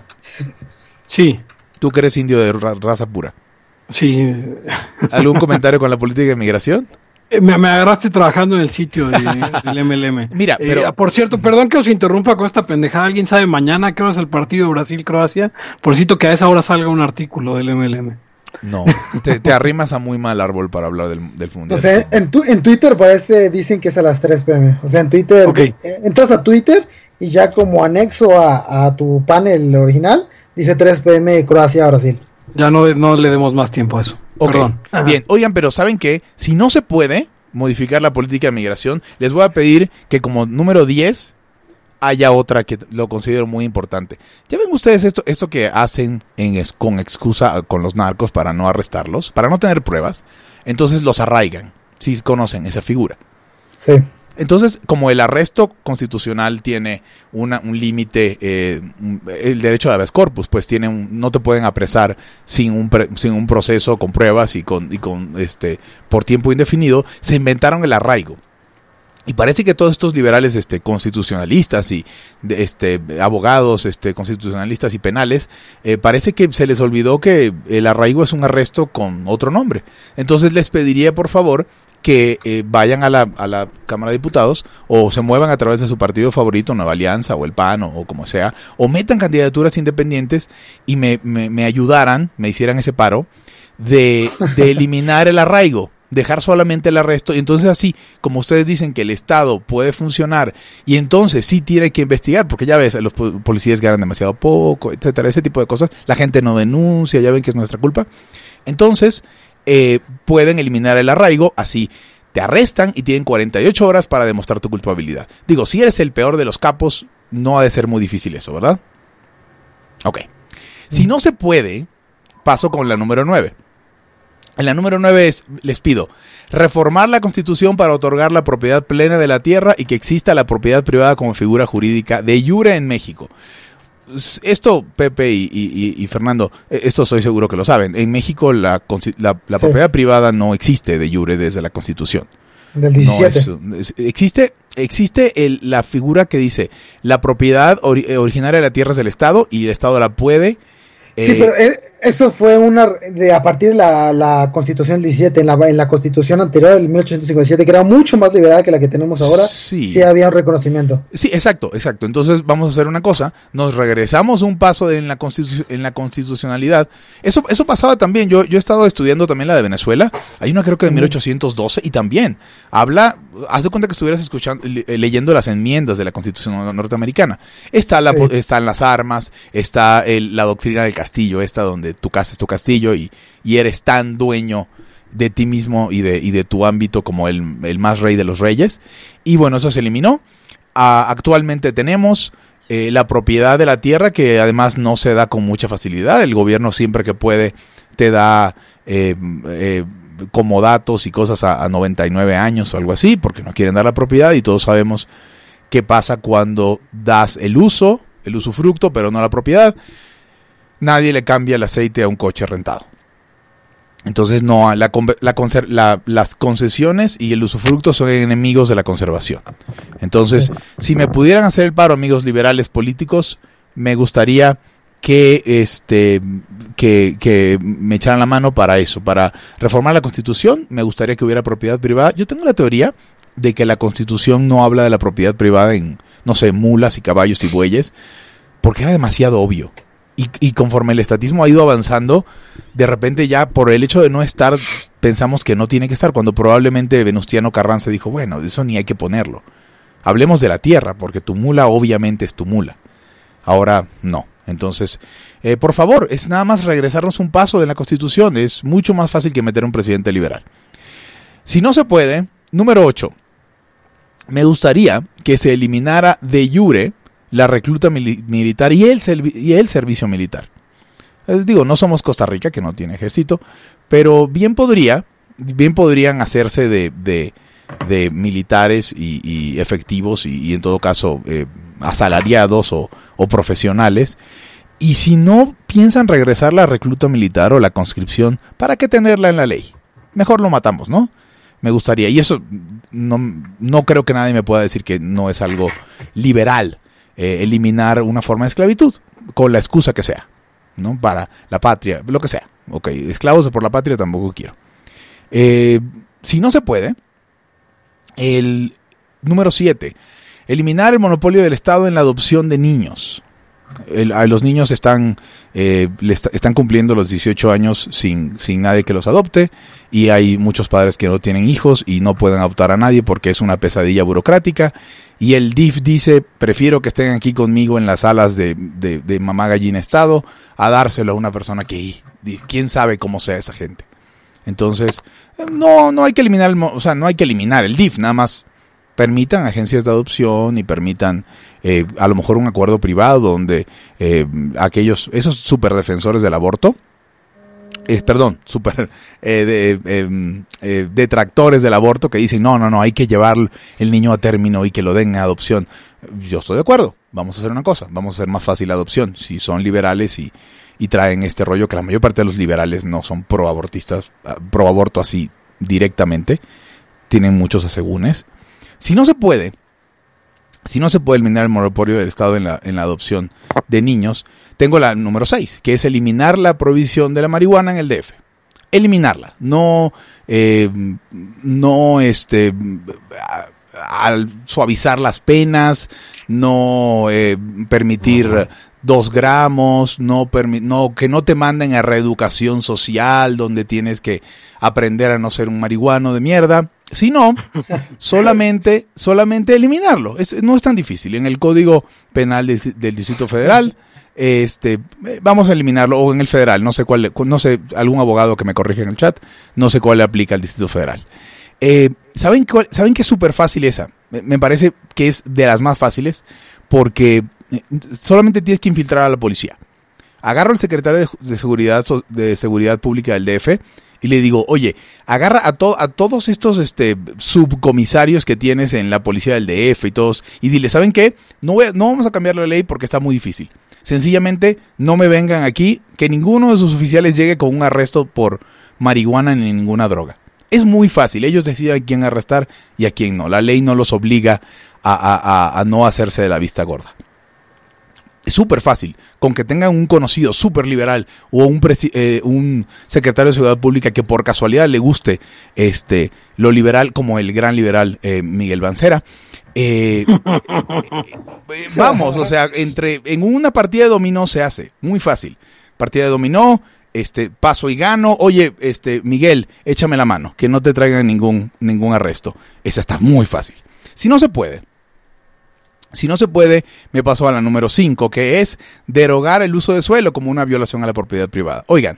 Sí. Tú que eres indio de ra- raza pura. Sí. ¿Algún comentario con la política de migración? Me, me agarraste trabajando en el sitio de, del M L M. Mira, pero... Eh, por cierto, perdón que os interrumpa con esta pendejada. ¿Alguien sabe mañana qué hora es el partido Brasil-Croacia? Por cierto, que a esa hora salga un artículo del M L M. No, te, te arrimas a muy mal árbol para hablar del, del mundial. O sea, en, tu, en Twitter parece, dicen que es a las tres pm. O sea, en Twitter, okay. Entras a Twitter y ya como anexo a, a tu panel original, dice tres pm Croacia-Brasil. Ya no, no le demos más tiempo a eso. Okay. Perdón. Bien, oigan, pero ¿saben qué? Si no se puede modificar la política de migración, les voy a pedir que como número diez haya otra que lo considero muy importante. Ya ven ustedes esto esto que hacen en es, con excusa con los narcos para no arrestarlos, para no tener pruebas, entonces los arraigan, si conocen esa figura. Sí. Entonces, como el arresto constitucional tiene una, un límite, eh, el derecho de habeas corpus, pues tiene un, no te pueden apresar sin un, pre, sin un proceso con pruebas y con, y con este por tiempo indefinido, se inventaron el arraigo. Y parece que todos estos liberales este, constitucionalistas y de, este, abogados este, constitucionalistas y penales, eh, parece que se les olvidó que el arraigo es un arresto con otro nombre. Entonces les pediría por favor que eh, vayan a la, a la Cámara de Diputados o se muevan a través de su partido favorito, Nueva Alianza o el P A N o, o como sea, o metan candidaturas independientes y me, me, me ayudaran, me hicieran ese paro de, de eliminar el arraigo. Dejar solamente el arresto, y entonces así, como ustedes dicen que el Estado puede funcionar, y entonces sí tiene que investigar, porque ya ves, los policías ganan demasiado poco, etcétera, ese tipo de cosas, la gente no denuncia, ya ven que es nuestra culpa, entonces eh, pueden eliminar el arraigo, así te arrestan y tienen cuarenta y ocho horas para demostrar tu culpabilidad. Digo, si eres el peor de los capos, no ha de ser muy difícil eso, ¿verdad? Ok. Si no se puede, paso con la número nueve. En la número nueve es, les pido, reformar la Constitución para otorgar la propiedad plena de la tierra y que exista la propiedad privada como figura jurídica de jure en México. Esto, Pepe y, y, y Fernando, esto estoy seguro que lo saben. En México la, la, la sí. propiedad privada no existe de jure desde la Constitución. Del diecisiete. No es, existe existe el, la figura que dice la propiedad ori, originaria de la tierra es del Estado y el Estado la puede... Sí, eh, pero eso fue una de a partir de la, la Constitución del diecisiete, en la, en la Constitución anterior, del mil ochocientos cincuenta y siete, que era mucho más liberal que la que tenemos ahora, sí, sí había un reconocimiento. Sí, exacto, exacto. Entonces vamos a hacer una cosa, nos regresamos un paso en la constitu- en la constitucionalidad. Eso eso pasaba también, yo yo he estado estudiando también la de Venezuela, hay una creo que de mil ochocientos doce y también habla, haz de cuenta que estuvieras escuchando le, leyendo las enmiendas de la Constitución norteamericana. Está la, sí. Están las armas, está el, la doctrina del castillo, esta donde tu casa es tu castillo y, y eres tan dueño de ti mismo y de, y de tu ámbito como el, el más rey de los reyes. Y bueno, eso se eliminó. Ah, actualmente tenemos eh, la propiedad de la tierra, que además no se da con mucha facilidad. El gobierno siempre que puede te da eh, eh, comodatos y cosas a, a noventa y nueve años o algo así, porque no quieren dar la propiedad, y todos sabemos qué pasa cuando das el uso, el usufructo, pero no la propiedad. Nadie le cambia el aceite a un coche rentado. Entonces no, la, la, la, las concesiones y el usufructo son enemigos de la conservación. Entonces, si me pudieran hacer el paro, amigos liberales políticos, me gustaría que este que, que me echaran la mano para eso, para reformar la Constitución. Me gustaría que hubiera propiedad privada. Yo tengo la teoría de que la Constitución no habla de la propiedad privada en, no sé, mulas y caballos y bueyes, porque era demasiado obvio. Y, y conforme el estatismo ha ido avanzando, de repente ya por el hecho de no estar, pensamos que no tiene que estar, cuando probablemente Venustiano Carranza dijo, bueno, eso ni hay que ponerlo. Hablemos de la tierra, porque tu mula obviamente es tu mula. Ahora no. Entonces, eh, por favor, es nada más regresarnos un paso de la Constitución. Es mucho más fácil que meter un presidente liberal. Si no se puede, número ocho. Me gustaría que se eliminara de jure la recluta mili- militar y el, servi- y el servicio militar. Eh, digo, no somos Costa Rica, que no tiene ejército, pero bien podría, bien podrían hacerse de, de, de militares y, y efectivos y, y en todo caso eh, asalariados o, o profesionales. Y si no piensan regresar la recluta militar o la conscripción, ¿para qué tenerla en la ley? Mejor lo matamos, ¿no? Me gustaría. Y eso no, no creo que nadie me pueda decir que no es algo liberal, eh, eliminar una forma de esclavitud, con la excusa que sea, ¿no? Para la patria, lo que sea. Ok, esclavos por la patria tampoco quiero. Eh, si no se puede, el número siete, eliminar el monopolio del Estado en la adopción de niños. El, a los niños están eh, le est- están cumpliendo los dieciocho años sin, sin nadie que los adopte, y hay muchos padres que no tienen hijos y no pueden adoptar a nadie porque es una pesadilla burocrática, y el D I F dice: prefiero que estén aquí conmigo en las salas de, de, de mamá gallina estado a dárselo a una persona que quién sabe cómo sea esa gente. Entonces no, no hay que eliminar el, o sea, no hay que eliminar el D I F, nada más permitan agencias de adopción y permitan eh, a lo mejor un acuerdo privado donde eh, aquellos, esos superdefensores del aborto, eh, perdón, super eh, de, eh, eh, detractores del aborto que dicen no, no, no, hay que llevar el niño a término y que lo den a adopción. Yo estoy de acuerdo, vamos a hacer una cosa, vamos a hacer más fácil la adopción. Si son liberales y, y traen este rollo, que la mayor parte de los liberales no son pro-abortistas, pro-aborto así directamente, tienen muchos asegúnes. Si no se puede, si no se puede eliminar el monopolio del Estado en la, en la adopción de niños, tengo la número seis, que es eliminar la prohibición de la marihuana en el D F. Eliminarla, no, eh, no este, al suavizar las penas, no eh, permitir dos gramos, no, permi- no que no te manden a reeducación social donde tienes que aprender a no ser un marihuano de mierda, sino solamente, solamente eliminarlo. Es, no es tan difícil. En el Código Penal de, del Distrito Federal, este, vamos a eliminarlo, o en el federal, no sé cuál, no sé, algún abogado que me corrija en el chat, no sé cuál le aplica al Distrito Federal. Eh, ¿saben, cuál, ¿Saben qué es súper fácil esa? Me parece que es de las más fáciles, porque solamente tienes que infiltrar a la policía. Agarro al secretario de, de seguridad de seguridad pública del D F y le digo: oye, agarra a, to, a todos estos este, subcomisarios que tienes en la policía del D F y todos, y dile: ¿saben qué? No, voy a, no vamos a cambiar la ley porque está muy difícil. Sencillamente no me vengan aquí, que ninguno de sus oficiales llegue con un arresto por marihuana ni ninguna droga. Es muy fácil, ellos deciden a quién arrestar y a quién no. La ley no los obliga a, a, a, a no hacerse de la vista gorda. Es súper fácil, con que tengan un conocido súper liberal o un, presi- eh, un secretario de Seguridad Pública que por casualidad le guste este lo liberal, como el gran liberal eh, Miguel Bancera. Eh, eh, vamos, o sea, entre en una partida de dominó se hace, muy fácil. Partida de dominó, este, paso y gano. Oye, este, Miguel, échame la mano, que no te traigan ningún, ningún arresto. Esa está muy fácil. Si no se puede, Si no se puede, me paso a la número cinco, que es derogar el uso de suelo como una violación a la propiedad privada. Oigan,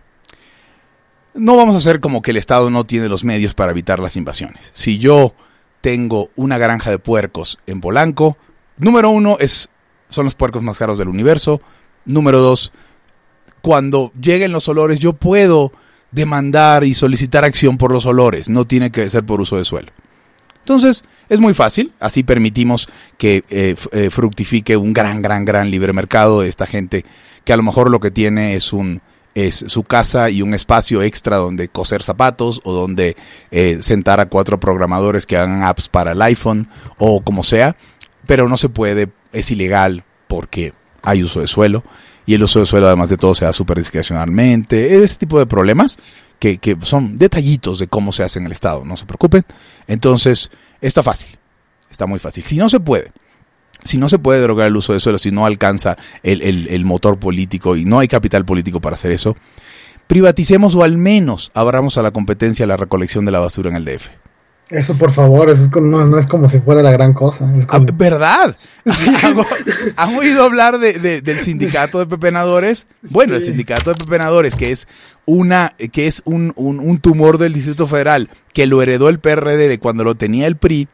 no vamos a hacer como que el Estado no tiene los medios para evitar las invasiones. Si yo tengo una granja de puercos en Polanco, número uno, es, son los puercos más caros del universo. Número dos, cuando lleguen los olores, yo puedo demandar y solicitar acción por los olores. No tiene que ser por uso de suelo. Entonces, es muy fácil, así permitimos que eh, eh, fructifique un gran, gran, gran libre mercado de esta gente que a lo mejor lo que tiene es un es su casa y un espacio extra donde coser zapatos o donde eh, sentar a cuatro programadores que hagan apps para el iPhone o como sea, pero no se puede, es ilegal porque hay uso de suelo y el uso de suelo además de todo se da súper discrecionalmente, ese tipo de problemas que, que son detallitos de cómo se hace en el Estado, no se preocupen. Entonces, está fácil, está muy fácil. Si no se puede, si no se puede derogar el uso de suelo, si no alcanza el, el, el motor político y no hay capital político para hacer eso, privaticemos o al menos abramos a la competencia la recolección de la basura en el D F. Eso, por favor, eso es como, no, no es como si fuera la gran cosa. Es como... ¿Verdad? ¿Han, ¿Han oído hablar de, de, del sindicato de pepenadores? Bueno, sí. El sindicato de pepenadores, que es una que es un, un, un tumor del Distrito Federal, que lo heredó el P R D de cuando lo tenía el P R I,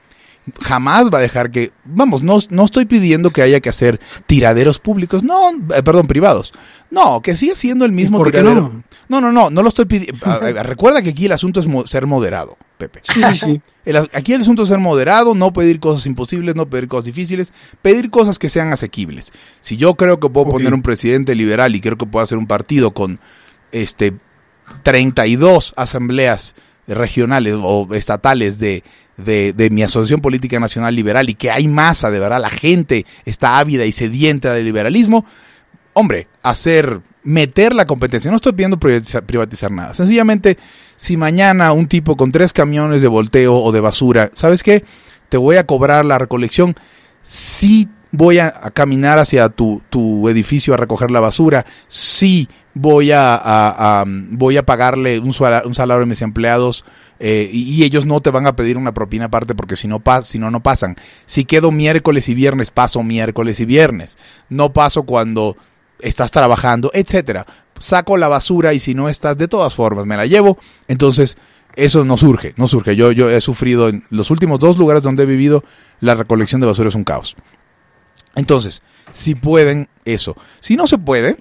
jamás va a dejar que, vamos, no, no estoy pidiendo que haya que hacer tiraderos públicos, no, eh, perdón, privados. No, que siga siendo el mismo tiradero. No? no, no, no, no lo estoy pidiendo. Recuerda que aquí el asunto es mo- ser moderado, Pepe. Sí, sí, sí. El, aquí el asunto es ser moderado, no pedir cosas imposibles, no pedir cosas difíciles, pedir cosas que sean asequibles. Si yo creo que puedo okay. poner un presidente liberal y creo que puedo hacer un partido con este treinta y dos asambleas regionales o estatales de, de, de mi asociación política nacional liberal y que hay masa, de verdad, la gente está ávida y sedienta del liberalismo, hombre, hacer, meter la competencia. No estoy pidiendo privatizar, privatizar nada. Sencillamente, si mañana un tipo con tres camiones de volteo o de basura, ¿sabes qué? Te voy a cobrar la recolección. Sí voy a, a caminar hacia tu, tu edificio a recoger la basura. Sí voy a, a, a voy a pagarle un, un salario a mis empleados eh, y, y ellos no te van a pedir una propina aparte porque si no, pas, si no, no pasan. Si quedo miércoles y viernes, paso miércoles y viernes. No paso cuando estás trabajando, etcétera. Saco la basura y si no estás, de todas formas, me la llevo. Entonces, eso no surge, no surge. Yo, yo he sufrido en los últimos dos lugares donde he vivido, la recolección de basura es un caos. Entonces, si pueden, eso. Si no se puede,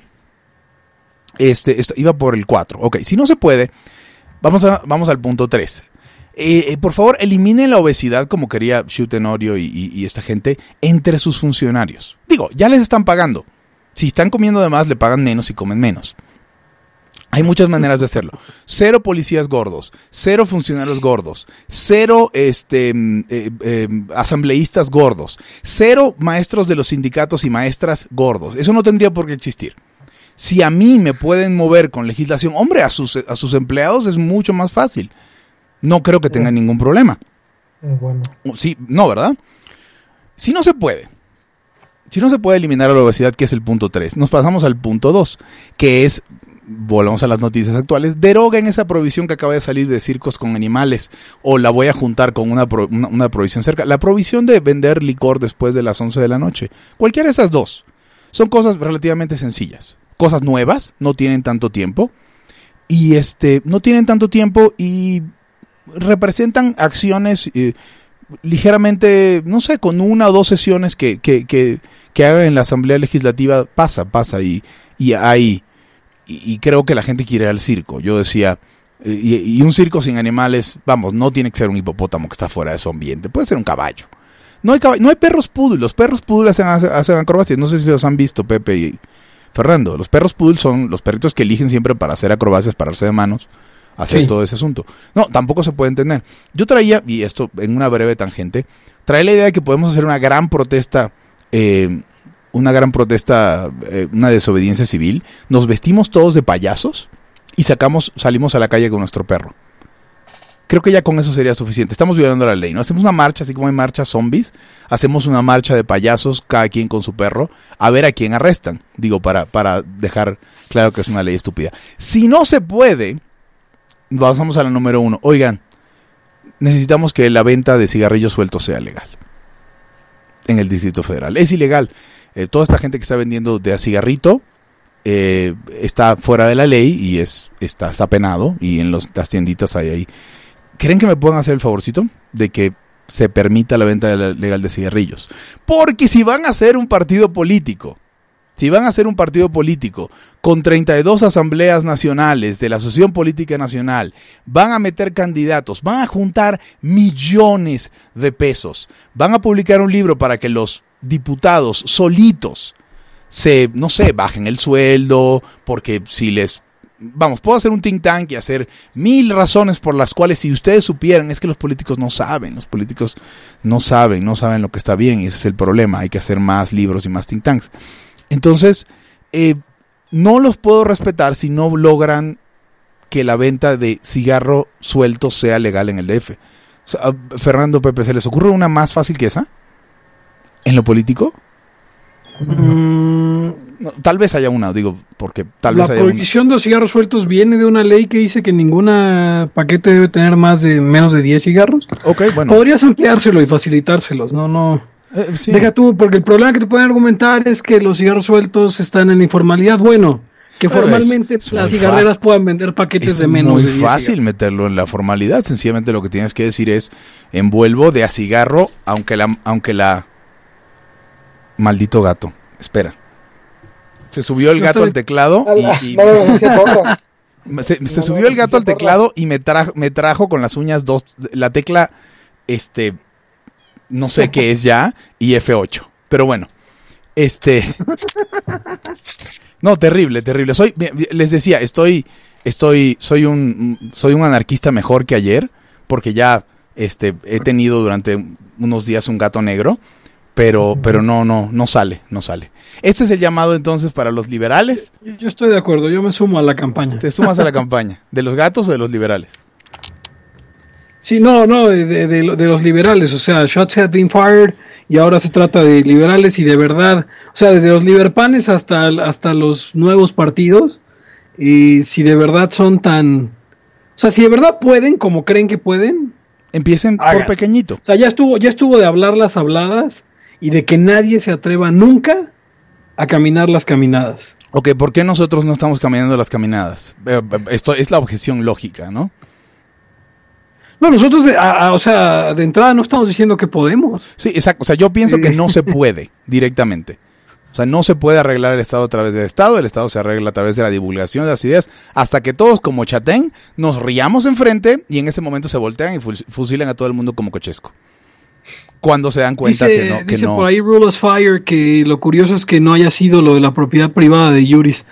este, esto, iba por el cuatro. Ok, si no se puede, vamos, a, vamos al punto tres. Eh, eh, por favor, eliminen la obesidad, como quería Shu Tenorio y, y, y esta gente, entre sus funcionarios. Digo, ya les están pagando. Si están comiendo de más, le pagan menos y comen menos. Hay muchas maneras de hacerlo. Cero policías gordos, cero funcionarios gordos, cero este, eh, eh, asambleístas gordos, cero maestros de los sindicatos y maestras gordos. Eso no tendría por qué existir. Si a mí me pueden mover con legislación, hombre, a sus, a sus empleados es mucho más fácil. No creo que tengan ningún problema. Es bueno. Sí, no, ¿verdad? Si no se puede. Si no se puede eliminar la obesidad, que es el punto tres, nos pasamos al punto dos, que es, volvamos a las noticias actuales, deroguen esa prohibición que acaba de salir de circos con animales, o la voy a juntar con una, pro, una, una prohibición cerca, la prohibición de vender licor después de las once de la noche. Cualquiera de esas dos. Son cosas relativamente sencillas. Cosas nuevas, no tienen tanto tiempo, y este, no tienen tanto tiempo y representan acciones eh, ligeramente, no sé, con una o dos sesiones que, que, que, que hagan en la Asamblea Legislativa, pasa, pasa, y, y hay, y, y creo que la gente quiere ir al circo. Yo decía, y, y un circo sin animales, vamos, no tiene que ser un hipopótamo que está fuera de su ambiente, puede ser un caballo. No hay, caballo, no hay perros poodle, los perros poodle hacen, hacen acrobacias, no sé si los han visto, Pepe y Fernando. Los perros poodle son los perritos que eligen siempre para hacer acrobacias, pararse de manos, hacer sí. todo ese asunto. No, tampoco se puede entender. Yo traía, y esto en una breve tangente, traía la idea de que podemos hacer una gran protesta, eh, una gran protesta, eh, una desobediencia civil. Nos vestimos todos de payasos y sacamos, salimos a la calle con nuestro perro. Creo que ya con eso sería suficiente. Estamos violando la ley, ¿no? Hacemos una marcha, así como hay marchas zombies, hacemos una marcha de payasos, cada quien con su perro, a ver a quién arrestan. Digo, para, para dejar claro que es una ley estúpida. Si no se puede, pasamos a la número uno. Oigan, necesitamos que la venta de cigarrillos sueltos sea legal en el Distrito Federal. Es ilegal. Eh, toda esta gente que está vendiendo de a cigarrito eh, está fuera de la ley y es está, está penado, y en los, las tienditas hay ahí. ¿Creen que me puedan hacer el favorcito de que se permita la venta legal de cigarrillos? Porque si van a hacer un partido político, si van a hacer un partido político con treinta y dos asambleas nacionales de la Asociación Política Nacional, van a meter candidatos, van a juntar millones de pesos, van a publicar un libro para que los diputados solitos se, no sé, bajen el sueldo, porque si les... Vamos, puedo hacer un think tank y hacer mil razones por las cuales, si ustedes supieran, es que los políticos no saben, los políticos no saben, no saben lo que está bien, y ese es el problema. Hay que hacer más libros y más think tanks. Entonces, eh, no los puedo respetar si no logran que la venta de cigarro suelto sea legal en el D F. O sea, Fernando, Pepe, ¿se les ocurre una más fácil que esa? ¿En lo político? Mm, no, tal vez haya una, digo, porque tal vez haya una. La prohibición de los cigarros sueltos viene de una ley que dice que ninguna paquete debe tener más de menos de diez cigarros. Ok, bueno. Podrías ampliárselo y facilitárselos, no, no. Eh, sí. Deja tú, porque el problema que te pueden argumentar es que los cigarros sueltos están en informalidad. Bueno, que Pero formalmente es- es las muy cigarreras puedan vender paquetes Es de menos muy de diez fácil cigarros. meterlo en la formalidad. Sencillamente lo que tienes que decir es envuelvo de a cigarro, aunque la, aunque la maldito gato. Espera. Se subió el No gato estoy- al teclado y, y- No, no, no, sí es otra. se, se no, subió no, el gato sí, al porra. teclado y me trajo, me trajo con las uñas dos, la tecla, este, no sé qué es ya, y F ocho. Pero bueno, este, no, terrible, terrible. Soy, les decía, estoy, estoy, soy un, soy un anarquista mejor que ayer, porque ya, este, he tenido durante unos días un gato negro, pero, pero no, no, no sale, no sale. Este es el llamado entonces para los liberales. Yo yo estoy de acuerdo, yo me sumo a la campaña. Te sumas a la campaña. ¿De los gatos o de los liberales? Sí, no, no, de, de, de lo- de los liberales, o sea, shots have been fired y ahora se trata de liberales y de verdad, o sea, desde los liberpanes hasta, hasta los nuevos partidos, y si de verdad son tan, o sea, si de verdad pueden, como creen que pueden, Empiecen por Hagan. pequeñito. o sea, ya estuvo, ya estuvo de hablar las habladas y de que nadie se atreva nunca a caminar las caminadas. Ok, ¿por qué nosotros no estamos caminando las caminadas? Eh, eh, Esto es la objeción lógica, ¿no? No, nosotros, de- a- a- o sea, de entrada no estamos diciendo que podemos. Sí, exacto. O sea, yo pienso que no se puede directamente. O sea, no se puede arreglar el Estado a través del Estado. El Estado se arregla a través de la divulgación de las ideas hasta que todos como Chatén nos riamos enfrente y en ese momento se voltean y fus- fusilan a todo el mundo como Cochesco. Cuando se dan cuenta Dice, que no... Que dice no por ahí Rule Fire que lo curioso es que no haya sido lo de la propiedad privada de Yuris.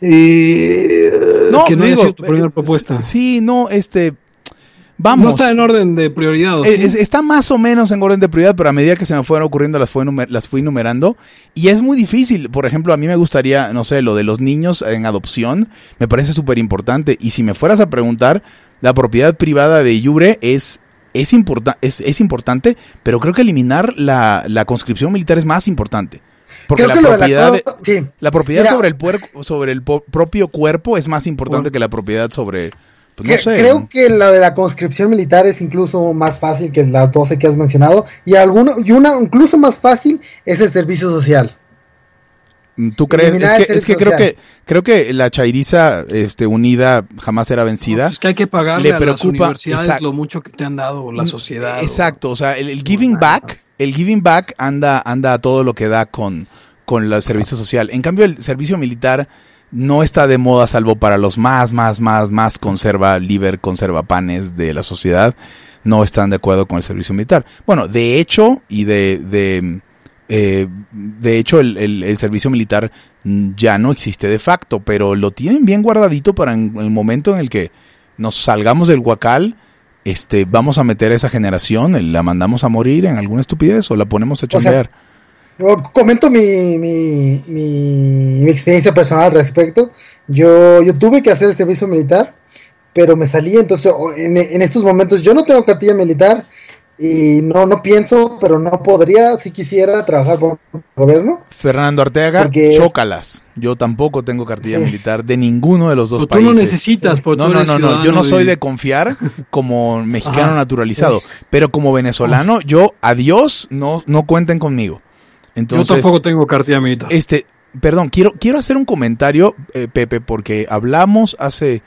Eh, que no haya digo, sido tu primera eh, propuesta. Sí, no, este... Vamos. No está en orden de prioridad. ¿o sí? Eh, es- está más o menos en orden de prioridad, pero a medida que se me fueron ocurriendo las, fue numer- las fui numerando. Y es muy difícil. Por ejemplo, a mí me gustaría, no sé, lo de los niños en adopción, me parece súper importante. Y si me fueras a preguntar, la propiedad privada de iure es, es, importa- es, es importante, pero creo que eliminar la, la conscripción militar es más importante. Porque Creo la que lo de propiedad, la de- co- sí. la propiedad Mira, sobre el, puer- sobre el po- propio cuerpo es más importante que la propiedad sobre... Pues no Cre- sé. Creo ¿no? que la de la conscripción militar es incluso más fácil que las doce que has mencionado y alguno y una incluso más fácil es el servicio social. ¿Tú crees? Eliminar Es que, el es que servicio creo que social. creo que la chairiza este, unida jamás será vencida. Es que hay que pagarle Le a las preocupa- universidades exacto. lo mucho que te han dado la sociedad. Exacto, o sea, el, el giving back, el giving back anda, anda a todo lo que da con, con el servicio social. En cambio, el servicio militar no está de moda salvo para los más, más, más, más conserva, liber, conserva panes de la sociedad. No están de acuerdo con el servicio militar. Bueno, de hecho, y de, de, eh, de hecho, el, el, el servicio militar ya no existe de facto, pero lo tienen bien guardadito para en el momento en el que nos salgamos del huacal. Este, vamos a meter a esa generación, la mandamos a morir en alguna estupidez o la ponemos a sea, chambear. Yo comento mi, mi, mi, mi experiencia personal al respecto. Yo, yo tuve que hacer el servicio militar, pero me salí, entonces en, en estos momentos yo no tengo cartilla militar y no, no pienso, pero no podría, si quisiera, trabajar por el gobierno. Fernando Arteaga, Porque es- chócalas. Yo tampoco tengo cartilla Sí. militar de ninguno de los dos Pero tú países. no necesitas, porque No, tú no, eres no, no, yo no ciudadano soy de- de confiar como mexicano Ajá. naturalizado, pero como venezolano, yo, adiós, no, no cuenten conmigo. Entonces, Yo tampoco tengo cartilla militar. este, perdón, quiero, quiero hacer un comentario, eh, Pepe, porque hablamos hace...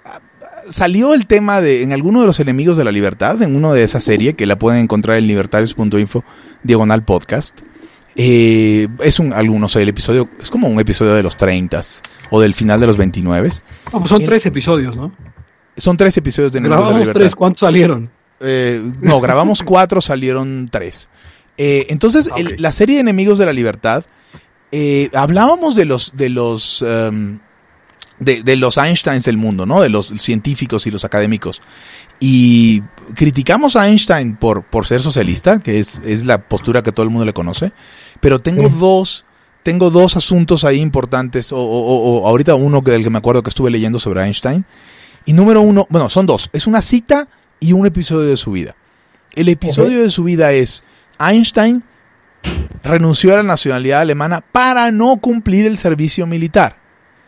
Salió el tema de, en alguno de los enemigos de la libertad, en uno de esa serie, que la pueden encontrar en libertarios punto info, diagonal podcast. Eh, es un, alguno, o sea, el episodio, es como un episodio de los treinta o del final de los veintinueve. No, pues son el- tres episodios, ¿no? Son tres episodios de enemigos de la Grabamos libertad. tres, ¿cuántos salieron? Eh, no, grabamos cuatro, salieron tres. Eh, entonces, Ah, el- ok. la serie de Enemigos de la Libertad, eh, hablábamos de los, de los, um, de, de los Einsteins del mundo, ¿no? De los científicos y los académicos. Y criticamos a Einstein por, por ser socialista, que es, es la postura que todo el mundo le conoce. Pero tengo Sí. dos, tengo dos asuntos ahí importantes, o, o- o- o ahorita uno del que me acuerdo que estuve leyendo sobre Einstein. Y número uno, bueno, son dos. Es una cita y un episodio de su vida. El episodio Ok. de su vida es Einstein renunció a la nacionalidad alemana para no cumplir el servicio militar.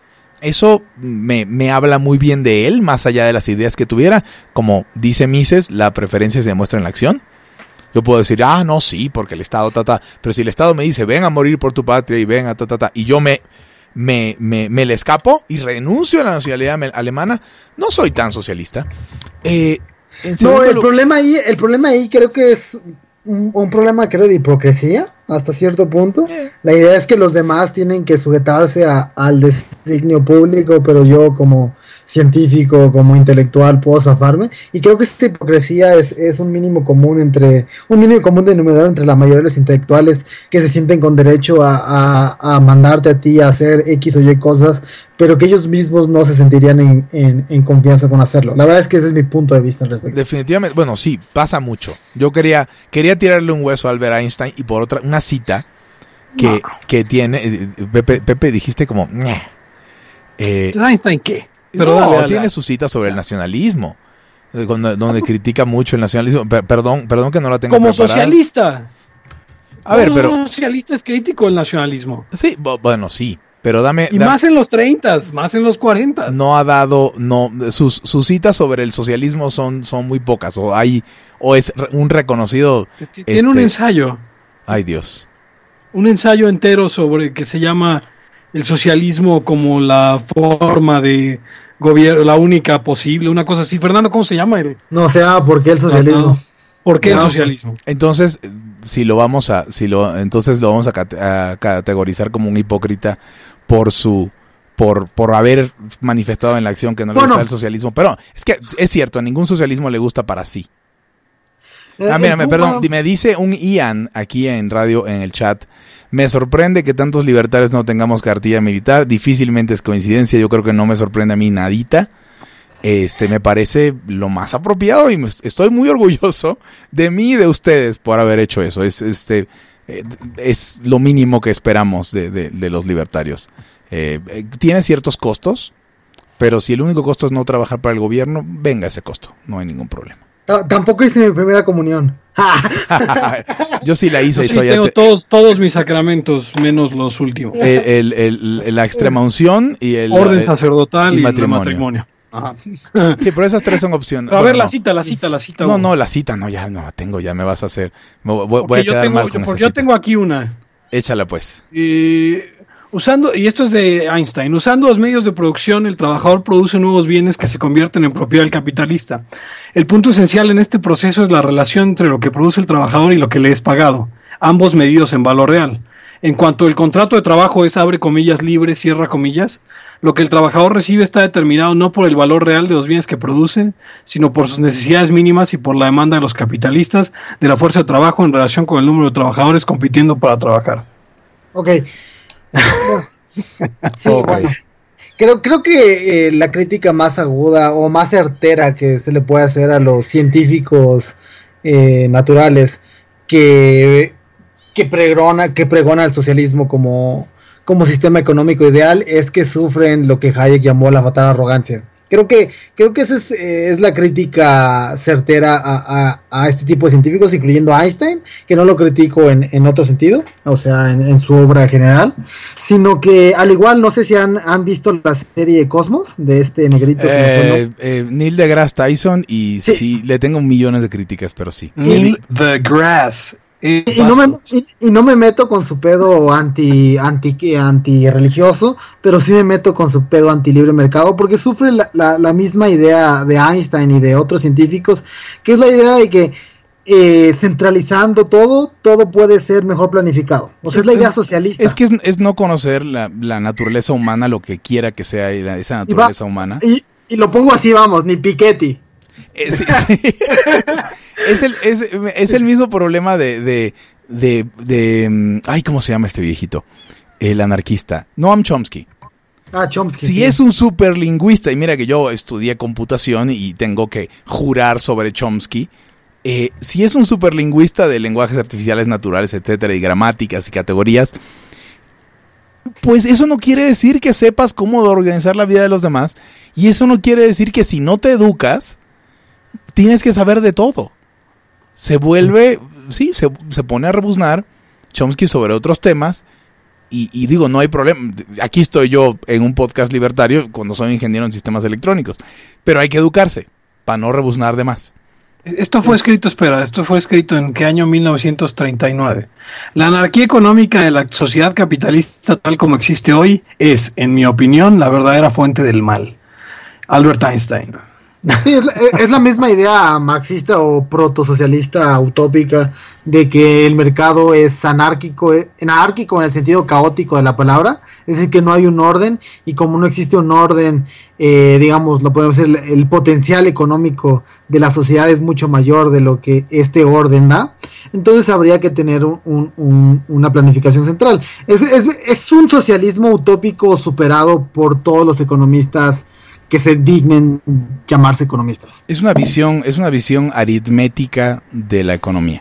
Eso me, me habla muy bien de él, más allá de las ideas que tuviera. Como dice Mises, la preferencia se demuestra en la acción. Yo puedo decir, ah, no, sí, porque el Estado, ta, ta. Pero si el Estado me dice, ven a morir por tu patria y ven a ta, ta, ta, y yo me... me, me, me le escapo y renuncio a la nacionalidad alemana, no soy tan socialista. Eh, no, el lo... problema ahí, el problema ahí creo que es un, un problema creo de hipocresía hasta cierto punto. Eh. La idea es que los demás tienen que sujetarse a, al designio público, pero yo como científico, como intelectual puedo zafarme, y creo que esta hipocresía es, es un mínimo común entre un mínimo común denominador entre la mayoría de los intelectuales que se sienten con derecho a, a, a mandarte a ti a hacer X o Y cosas, pero que ellos mismos no se sentirían en, en, en confianza con hacerlo. La verdad es que ese es mi punto de vista al respecto. Definitivamente, bueno, sí, pasa mucho. Yo quería quería tirarle un hueso a Albert Einstein, y por otra, una cita que, no. que tiene, Pepe, Pepe dijiste como eh, ¿Einstein qué? Pero no, dale, dale, tiene dale. su cita sobre el nacionalismo, donde, donde critica mucho el nacionalismo. Per, perdón, perdón que no la tengo como preparada. Socialista. A ver, pero como socialista es crítico del nacionalismo. Sí, bueno, sí, pero dame. Y dame, más en los treintas, más en los cuarentas. No ha dado, no, sus, sus citas sobre el socialismo son, son muy pocas, o hay, o es un reconocido. Tiene este, un ensayo. Ay, Dios. Un ensayo entero sobre que se llama el socialismo como la forma de gobierno, la única posible, una cosa así. Fernando, ¿cómo se llama? El... No sé, ah, ¿por qué el socialismo? No, no. ¿Por qué no, el socialismo? Entonces, si lo vamos a, si lo, entonces lo vamos a, cate- a categorizar como un hipócrita por su, por, por haber manifestado en la acción que no le bueno. gusta el socialismo. Pero es que es cierto, a ningún socialismo le gusta para sí. Eh, ah, mírame, perdón, me dice un Ian aquí en radio, en el chat. Me sorprende que tantos libertarios no tengamos cartilla militar. Difícilmente es coincidencia. Yo creo que no me sorprende a mí nadita. Este, me parece lo más apropiado y me, estoy muy orgulloso de mí y de ustedes por haber hecho eso. Es, este, eh, es lo mínimo que esperamos de, de, de los libertarios. Eh, eh, tiene ciertos costos, pero si el único costo es no trabajar para el gobierno, venga ese costo. No hay ningún problema. T- tampoco hice mi primera comunión. Yo sí la hice. Yo sí tengo te... todos, todos mis sacramentos, menos los últimos. El, el, el, la extrema unción y el orden el, sacerdotal y, y matrimonio. El matrimonio. Ajá. Sí, pero esas tres son opciones. A bueno, ver, la no. cita, la cita, la cita. No, bueno. no, la cita, no, ya no la tengo, ya me vas a hacer. Voy, voy okay, a quedar tengo, mal yo, con porque esa yo tengo aquí una. Échala pues. Eh, usando, y esto es de Einstein, usando los medios de producción, el trabajador produce nuevos bienes que se convierten en propiedad del capitalista. El punto esencial en este proceso es la relación entre lo que produce el trabajador y lo que le es pagado, ambos medidos en valor real. En cuanto el contrato de trabajo es, abre comillas, libre, cierra comillas, lo que el trabajador recibe está determinado no por el valor real de los bienes que produce, sino por sus necesidades mínimas y por la demanda de los capitalistas de la fuerza de trabajo en relación con el número de trabajadores compitiendo para trabajar. Ok. Sí, okay. Bueno. Creo, creo que eh, la crítica más aguda o más certera que se le puede hacer a los científicos eh, naturales que, que, pregona, que pregona el socialismo como, como sistema económico ideal es que sufren lo que Hayek llamó la fatal arrogancia. Creo que creo que esa es, eh, es la crítica certera a, a, a este tipo de científicos, incluyendo a Einstein, que no lo critico en, en otro sentido, o sea, en, en su obra general, sino que al igual, no sé si han, han visto la serie Cosmos, de este negrito. Eh, eh, Neil deGrasse Tyson, y sí. sí, le tengo millones de críticas, pero sí. Neil deGrasse. Y, y, no me, y, y no me meto con su pedo anti anti anti religioso, pero sí me meto con su pedo anti libre mercado, porque sufre la, la, la misma idea de Einstein y de otros científicos, que es la idea de que eh, centralizando todo, todo puede ser mejor planificado. O sea, es, es la idea socialista. Es que es, es no conocer la, la naturaleza humana, lo que quiera que sea esa naturaleza y va, humana. Y, y lo pongo así, vamos, ni Piketty. Eh, sí, sí. es, el, es, es el mismo problema de, de, de, de... Ay, ¿cómo se llama este viejito? El anarquista. Noam Chomsky. Ah, Chomsky. Si sí. es un superlingüista, y mira que yo estudié computación y tengo que jurar sobre Chomsky, eh, si es un superlingüista de lenguajes artificiales naturales, etcétera, y gramáticas y categorías, pues eso no quiere decir que sepas cómo organizar la vida de los demás, y eso no quiere decir que si no te educas, tienes que saber de todo. Se vuelve, sí, se, se pone a rebuznar Chomsky sobre otros temas y, y digo, no hay problema. Aquí estoy yo en un podcast libertario cuando soy ingeniero en sistemas electrónicos, pero hay que educarse para no rebuznar de más. Esto fue escrito, espera, esto fue escrito en qué año, mil novecientos treinta y nueve. La anarquía económica de la sociedad capitalista tal como existe hoy es, en mi opinión, la verdadera fuente del mal. Albert Einstein. Sí, es la, es la misma idea marxista o protosocialista utópica de que el mercado es anárquico, anárquico en el sentido caótico de la palabra, es decir, que no hay un orden, y como no existe un orden, eh, digamos, lo podemos decir, el, el potencial económico de la sociedad es mucho mayor de lo que este orden da, entonces habría que tener un, un, un, una planificación central. Es, es, es un socialismo utópico superado por todos los economistas que se dignen llamarse economistas. Es una visión, es una visión aritmética de la economía.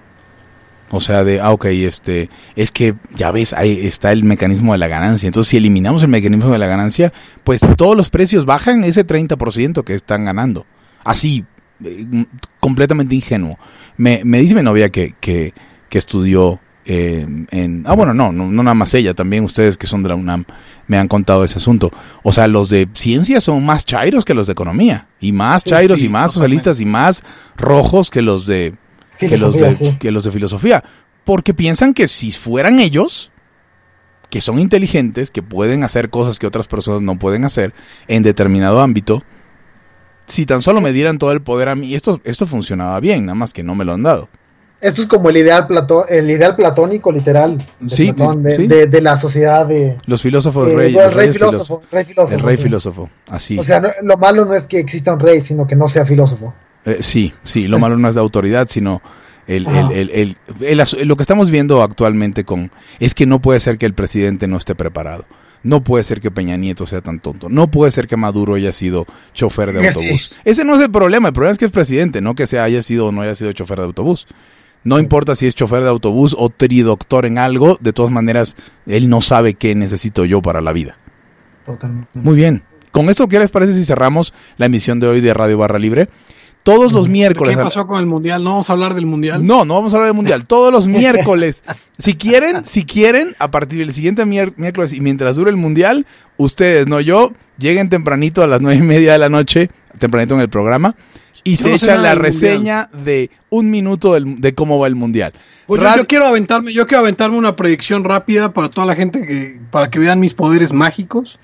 O sea, de, ah, ok, este, es que, ya ves, ahí está el mecanismo de la ganancia. Entonces, si eliminamos el mecanismo de la ganancia, pues todos los precios bajan ese treinta por ciento que están ganando. Así, eh, completamente ingenuo. Me, me dice mi novia que, que, que estudió Eh, en, ah bueno no, no no nada más ella, también ustedes que son de la UNAM me han contado ese asunto. O sea, los de ciencia son más chairos que los de economía, y más chairos sí, y más socialistas y más rojos que los de que los de, sí. que los de filosofía, porque piensan que si fueran ellos, que son inteligentes, que pueden hacer cosas que otras personas no pueden hacer en determinado ámbito, si tan solo me dieran todo el poder a mí, esto esto funcionaba bien, nada más que no me lo han dado. Esto es como el ideal plató, el ideal platónico literal de, sí, Platón, de, sí. de, de la sociedad de los filósofos eh, rey, bueno, los rey, filósofo, rey filósofo, el rey sí. filósofo, así. O sea, no, lo malo no es que exista un rey, sino que no sea filósofo. Eh, sí, sí, lo malo no es de autoridad, sino el, el, el, el, el, el, lo que estamos viendo actualmente con es que no puede ser que el presidente no esté preparado. No puede ser que Peña Nieto sea tan tonto. No puede ser que Maduro haya sido chofer de autobús. Sí. Ese no es el problema. El problema es que es presidente, no que sea haya sido o no haya sido chofer de autobús. No importa si es chofer de autobús o tridoctor en algo, de todas maneras, él no sabe qué necesito yo para la vida. Totalmente. Muy bien. Con esto, ¿qué les parece si cerramos la emisión de hoy de Radio Barra Libre? Todos los miércoles... ¿Qué pasó con el Mundial? ¿No vamos a hablar del Mundial? No, no vamos a hablar del Mundial. Todos los miércoles. Si quieren, si quieren, a partir del siguiente mier- miércoles y mientras dure el Mundial, ustedes, no yo, lleguen tempranito a las nueve y media de la noche, tempranito en el programa, y se no echan la reseña mundial. de un minuto del, de cómo va el Mundial. Pues Rad- yo, yo quiero aventarme, yo quiero aventarme una predicción rápida para toda la gente que, para que vean mis poderes mágicos.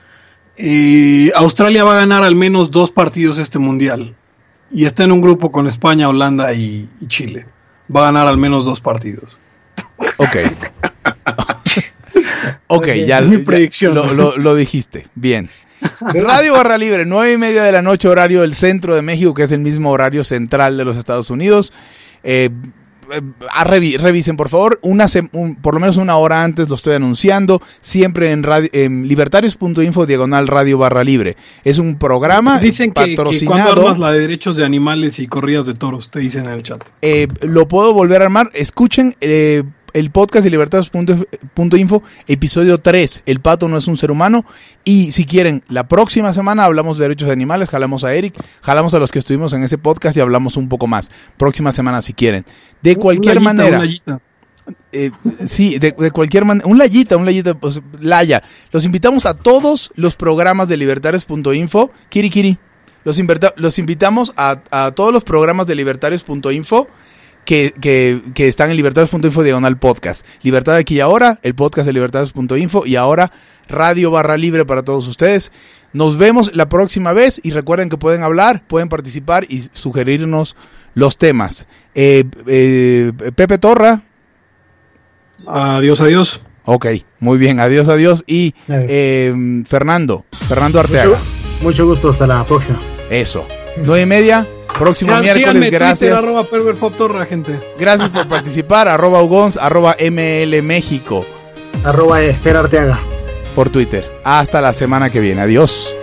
Eh, Australia va a ganar al menos dos partidos este Mundial. Y está en un grupo con España, Holanda y, y Chile. Va a ganar al menos dos partidos. Ok. Ok, ya, es mi predicción. Ya lo, lo, lo dijiste. Bien. Radio Barra Libre, nueve y media de la noche, horario del centro de México, que es el mismo horario central de los Estados Unidos. Eh, eh, revi- revisen, por favor, una se- un, por lo menos una hora antes lo estoy anunciando, siempre en, radio, en libertarios punto info diagonal Radio Barra Libre. Es un programa dicen que, patrocinado. Que cuando armas la de derechos de animales y corridas de toros, te dicen en el chat. Eh, lo puedo volver a armar. Escuchen eh, el podcast de libertarios punto info, episodio tres, El pato no es un ser humano. Y si quieren, la próxima semana hablamos de derechos de animales, jalamos a Eric, jalamos a los que estuvimos en ese podcast y hablamos un poco más. Próxima semana si quieren. De cualquier un layita, manera. Un layita. Eh, sí, de, de cualquier manera. Un layita, un layita, pues, laya. Los invitamos a todos los programas de libertarios punto info. Kiri, Kiri. Los, inverta- los invitamos a, a todos los programas de libertarios punto info. Que, que, que están en libertarios punto info diagonal podcast. Libertad aquí y ahora, el podcast de libertarios punto info y ahora Radio Barra Libre para todos ustedes. Nos vemos la próxima vez y recuerden que pueden hablar, pueden participar y sugerirnos los temas. Eh, eh, Pepe Torra. Adiós, adiós. Ok, muy bien, adiós, adiós. Y eh, Fernando, Fernando Arteaga. Mucho, mucho gusto, hasta la próxima. Eso, nueve y media. Próximo sí, miércoles, síganme, gracias. Twitter, arroba Perver Pop Torra, gente. Gracias por participar, arroba Ugons, arroba M L México. Arroba Esfera Arteaga. Por Twitter. Hasta la semana que viene. Adiós.